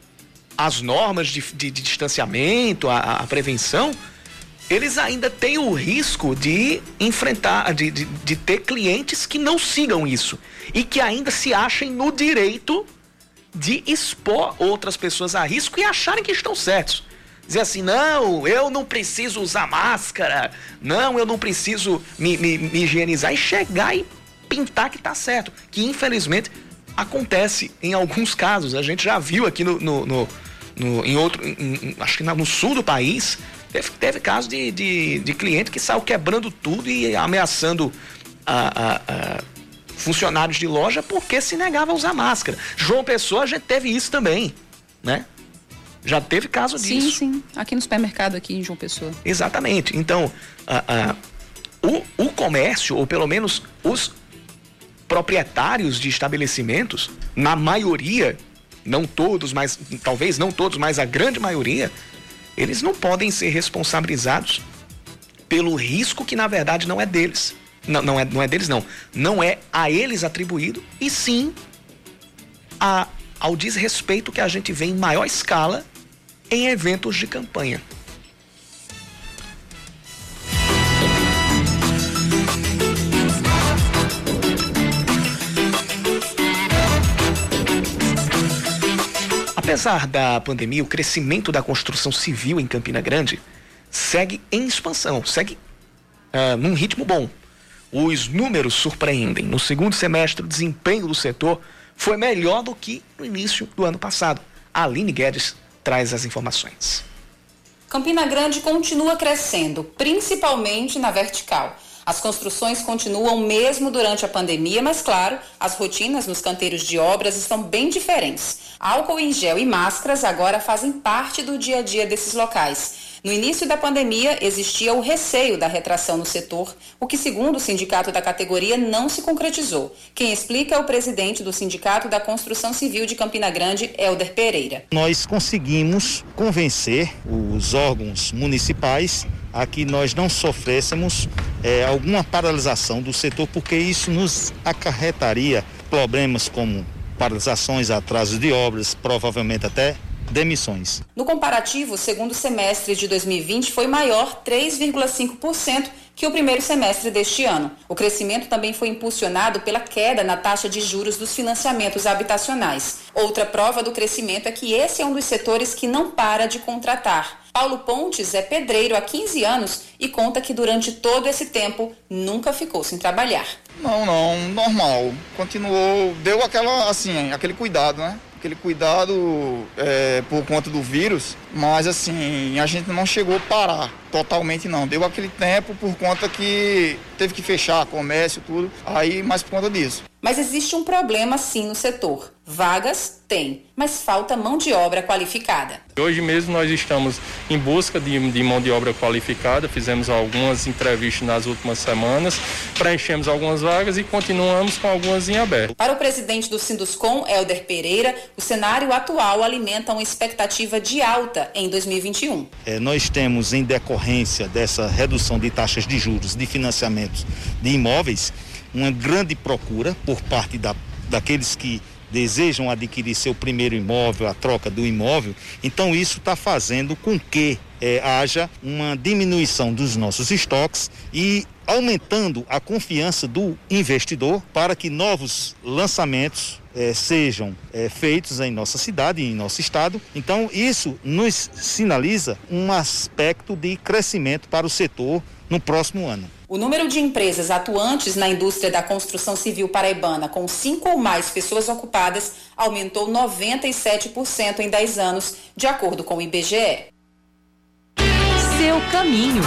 as normas de, de, de distanciamento, a, a prevenção, eles ainda têm o risco de enfrentar, de, de, de ter clientes que não sigam isso e que ainda se achem no direito de expor outras pessoas a risco e acharem que estão certos. Dizer assim, não, eu não preciso usar máscara, não, eu não preciso me, me, me higienizar e chegar e pintar que está certo, que infelizmente acontece em alguns casos. A gente já viu aqui no, no, no, no em outro, em, em, acho que no sul do país, Teve, teve caso de, de, de cliente que saiu quebrando tudo e ameaçando a, a, a funcionários de loja porque se negava a usar máscara. João Pessoa, a gente teve isso também, né? Já teve caso
sim,
disso.
Sim, sim. Aqui no supermercado, aqui em João Pessoa.
Exatamente. Então, a, a, o, o comércio, ou pelo menos os proprietários de estabelecimentos, na maioria, não todos, mas talvez não todos, mas a grande maioria, eles não podem ser responsabilizados pelo risco que, na verdade, não é deles. Não, não, é, não é deles, não. Não é a eles atribuído, e sim a, ao desrespeito que a gente vê em maior escala em eventos de campanha. Apesar da pandemia, o crescimento da construção civil em Campina Grande segue em expansão, segue uh, num ritmo bom. Os números surpreendem. No segundo semestre, o desempenho do setor foi melhor do que no início do ano passado. A Aline Guedes traz as informações.
Campina Grande continua crescendo, principalmente na vertical. As construções continuam mesmo durante a pandemia, mas claro, as rotinas nos canteiros de obras estão bem diferentes. Álcool em gel e máscaras agora fazem parte do dia a dia desses locais. No início da pandemia, existia o receio da retração no setor, o que, segundo o sindicato da categoria, não se concretizou. Quem explica é o presidente do Sindicato da Construção Civil de Campina Grande, Helder Pereira.
Nós conseguimos convencer os órgãos municipais a que nós não sofrêssemos é, alguma paralisação do setor, porque isso nos acarretaria problemas como paralisações, atrasos de obras, provavelmente até demissões.
No comparativo, o segundo semestre de dois mil e vinte foi maior três vírgula cinco por cento que o primeiro semestre deste ano. O crescimento também foi impulsionado pela queda na taxa de juros dos financiamentos habitacionais. Outra prova do crescimento é que esse é um dos setores que não para de contratar. Paulo Pontes é pedreiro há quinze anos e conta que durante todo esse tempo nunca ficou sem trabalhar.
Não, não, normal. Continuou, deu aquela, assim, aquele cuidado, né? Aquele cuidado é, por conta do vírus, mas assim, a gente não chegou a parar totalmente não, deu aquele tempo por conta que teve que fechar comércio, tudo, aí mais por conta disso.
Mas existe um problema sim no setor. Vagas tem, mas falta mão de obra qualificada.
Hoje mesmo nós estamos em busca de, de mão de obra qualificada, fizemos algumas entrevistas nas últimas semanas, preenchemos algumas vagas e continuamos com algumas em aberto.
Para o presidente do Sinduscom, Helder Pereira, o cenário atual alimenta uma expectativa de alta em dois mil e vinte e um.
É, nós temos, em decorrência dessa redução de taxas de juros de financiamentos de imóveis, uma grande procura por parte da, daqueles que desejam adquirir seu primeiro imóvel, a troca do imóvel. Então isso está fazendo com que eh, haja uma diminuição dos nossos estoques e aumentando a confiança do investidor para que novos lançamentos eh, sejam eh, feitos em nossa cidade e em nosso estado. Então isso nos sinaliza um aspecto de crescimento para o setor no próximo ano.
O número de empresas atuantes na indústria da construção civil paraibana com cinco ou mais pessoas ocupadas aumentou noventa e sete por cento em dez anos, de acordo com o I B G E.
Seu caminho.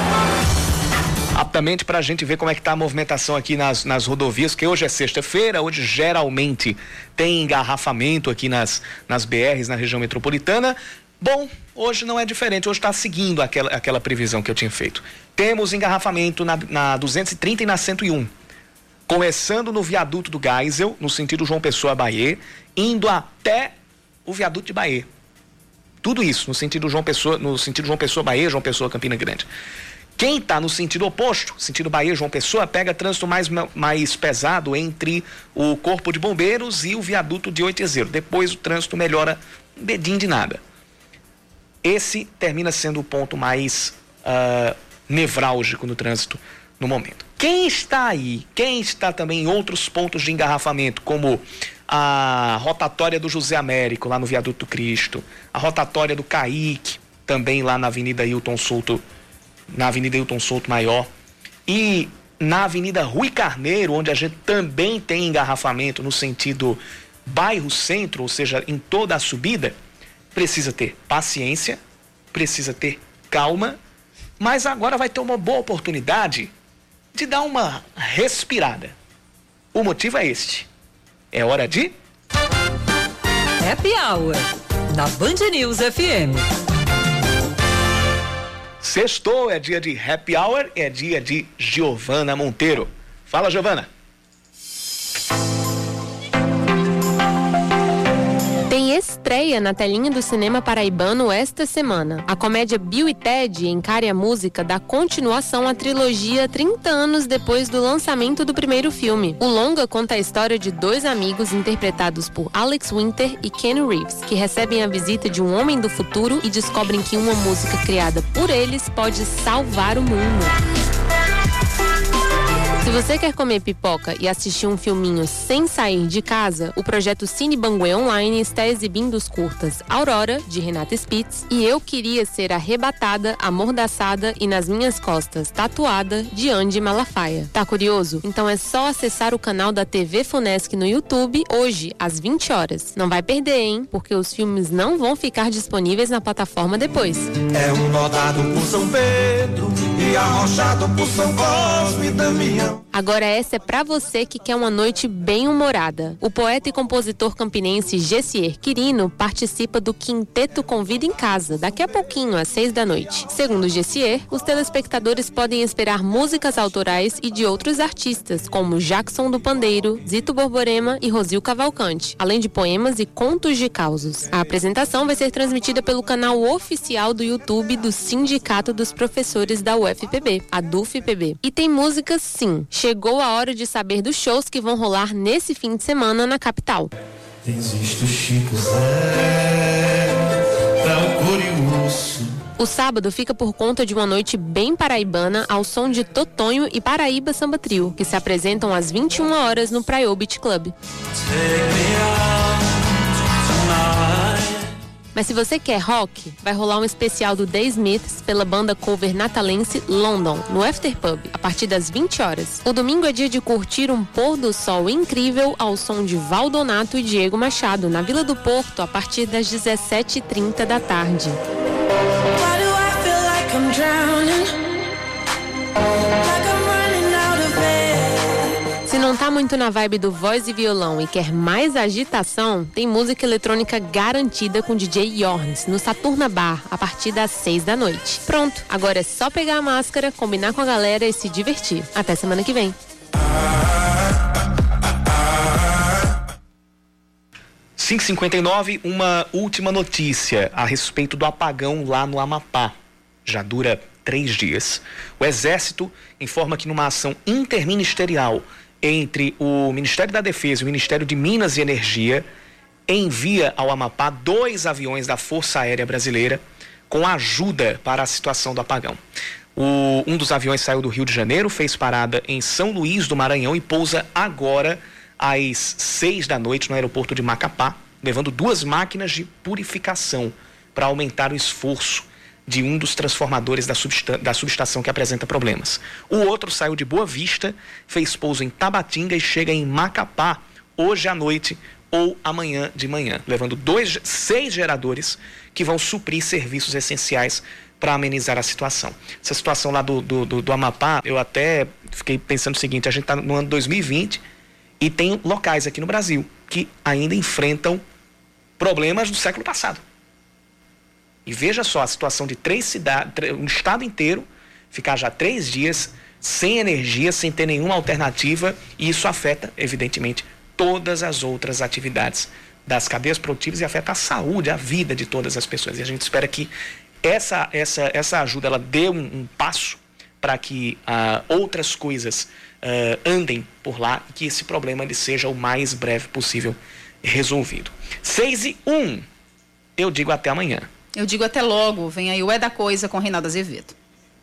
Rapidamente para a gente ver como é que está a movimentação aqui nas, nas rodovias, que hoje é sexta-feira, hoje geralmente tem engarrafamento aqui nas, nas B Rs na região metropolitana. Bom, hoje não é diferente, hoje está seguindo aquela, aquela previsão que eu tinha feito. Temos engarrafamento na, na duzentos e trinta e na cento e um, começando no viaduto do Geisel, no sentido João Pessoa-Bahia, indo até o viaduto de Bahia. Tudo isso no sentido João Pessoa, no sentido João Pessoa-Bahia, João Pessoa-Campina Grande. Quem está no sentido oposto, sentido Bahia-João Pessoa, pega trânsito mais, mais pesado entre o Corpo de Bombeiros e o viaduto de Oitezeiro. Depois o trânsito melhora um dedinho de nada. Esse termina sendo o ponto mais uh, nevrálgico no trânsito no momento. Quem está aí, quem está também em outros pontos de engarrafamento, como a rotatória do José Américo, lá no Viaduto Cristo, a rotatória do Caíque, também lá na Avenida Hilton Souto, na Avenida Hilton Souto Maior, e na Avenida Rui Carneiro, onde a gente também tem engarrafamento no sentido bairro centro, ou seja, em toda a subida, precisa ter paciência, precisa ter calma, mas agora vai ter uma boa oportunidade de dar uma respirada. O motivo é este. É hora de...
Happy Hour, na Band News F M.
Sextou, é dia de Happy Hour, é dia de Giovana Monteiro. Fala, Giovana.
Tem estreia na telinha do cinema paraibano esta semana. A comédia Bill e Ted, Encare a Música, dá continuação à trilogia trinta anos depois do lançamento do primeiro filme. O longa conta a história de dois amigos interpretados por Alex Winter e Keanu Reeves, que recebem a visita de um homem do futuro e descobrem que uma música criada por eles pode salvar o mundo. Se você quer comer pipoca e assistir um filminho sem sair de casa, o projeto Cine Banguê Online está exibindo os curtas Aurora, de Renata Spitz, e Eu Queria Ser Arrebatada, Amordaçada e Nas Minhas Costas, Tatuada, de Andy Malafaia. Tá curioso? Então é só acessar o canal da T V Funesc no YouTube, hoje, às vinte horas. Não vai perder, hein? Porque os filmes não vão ficar disponíveis na plataforma depois.
É um nodado por São Pedro e arrochado por São Cosme e Damião.
Agora essa é pra você que quer uma noite bem humorada. O poeta e compositor campinense Gessier Quirino participa do Quinteto Convida em Casa, daqui a pouquinho, às seis da noite. Segundo Gessier, os telespectadores podem esperar músicas autorais e de outros artistas, como Jackson do Pandeiro, Zito Borborema e Rosil Cavalcante, além de poemas e contos de causos. A apresentação vai ser transmitida pelo canal oficial do YouTube do Sindicato dos Professores da U F P B, a D U F P B. E tem músicas sim. Chegou a hora de saber dos shows que vão rolar nesse fim de semana na capital.
Existe o Chico Zé, tão curioso.
O sábado fica por conta de uma noite bem paraibana ao som de Totonho e Paraíba Samba Trio, que se apresentam às vinte e uma horas no Praia Beach Club. Mas se você quer rock, vai rolar um especial do The Smiths pela banda cover natalense London, no After Pub, a partir das vinte horas. O domingo é dia de curtir um pôr do sol incrível ao som de Valdonato e Diego Machado, na Vila do Porto, a partir das dezessete e trinta da tarde. Se não tá muito na vibe do voz e violão e quer mais agitação, tem música eletrônica garantida com D J Jorns no Saturna Bar, a partir das seis da noite. Pronto, agora é só pegar a máscara, combinar com a galera e se divertir. Até semana que vem.
cinco e cinquenta e nove, uma última notícia a respeito do apagão lá no Amapá. Já dura três dias. O Exército informa que numa ação interministerial entre o Ministério da Defesa e o Ministério de Minas e Energia envia ao Amapá dois aviões da Força Aérea Brasileira com ajuda para a situação do apagão. O, um dos aviões saiu do Rio de Janeiro, fez parada em São Luís do Maranhão e pousa agora às seis da noite no aeroporto de Macapá, levando duas máquinas de purificação para aumentar o esforço de um dos transformadores da, substa- da subestação que apresenta problemas. O outro saiu de Boa Vista, fez pouso em Tabatinga e chega em Macapá hoje à noite ou amanhã de manhã, levando dois, seis geradores que vão suprir serviços essenciais para amenizar a situação. Essa situação lá do, do, do, do Amapá, eu até fiquei pensando o seguinte, a gente está no ano dois mil e vinte e tem locais aqui no Brasil que ainda enfrentam problemas do século passado. E veja só a situação de três cidades, um estado inteiro, ficar já três dias sem energia, sem ter nenhuma alternativa, e isso afeta, evidentemente, todas as outras atividades das cadeias produtivas e afeta a saúde, a vida de todas as pessoas. E a gente espera que essa, essa, essa ajuda ela dê um, um passo para que uh, outras coisas uh, andem por lá e que esse problema ele seja o mais breve possível resolvido. seis e um, eu digo até amanhã.
Eu digo até logo. Vem aí o É da Coisa com Reinaldo Azevedo.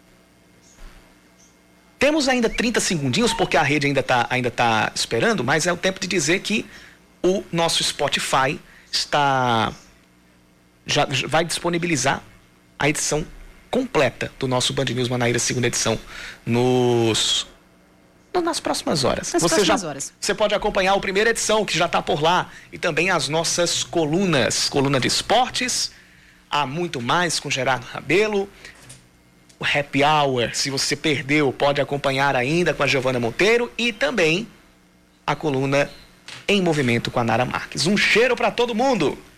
Temos ainda trinta segundinhos, porque a rede ainda está ainda tá esperando, mas é o tempo de dizer que o nosso Spotify está já vai disponibilizar a edição completa do nosso Band News Manaíra segunda edição nos nas próximas horas.
Nas
você
próximas
já,
horas.
Você pode acompanhar a primeira edição, que já está por lá, e também as nossas colunas, coluna de esportes, há muito mais com Gerardo Rabelo, o Happy Hour, se você perdeu, pode acompanhar ainda com a Giovana Monteiro, e também a coluna Em Movimento com a Nara Marques. Um cheiro para todo mundo!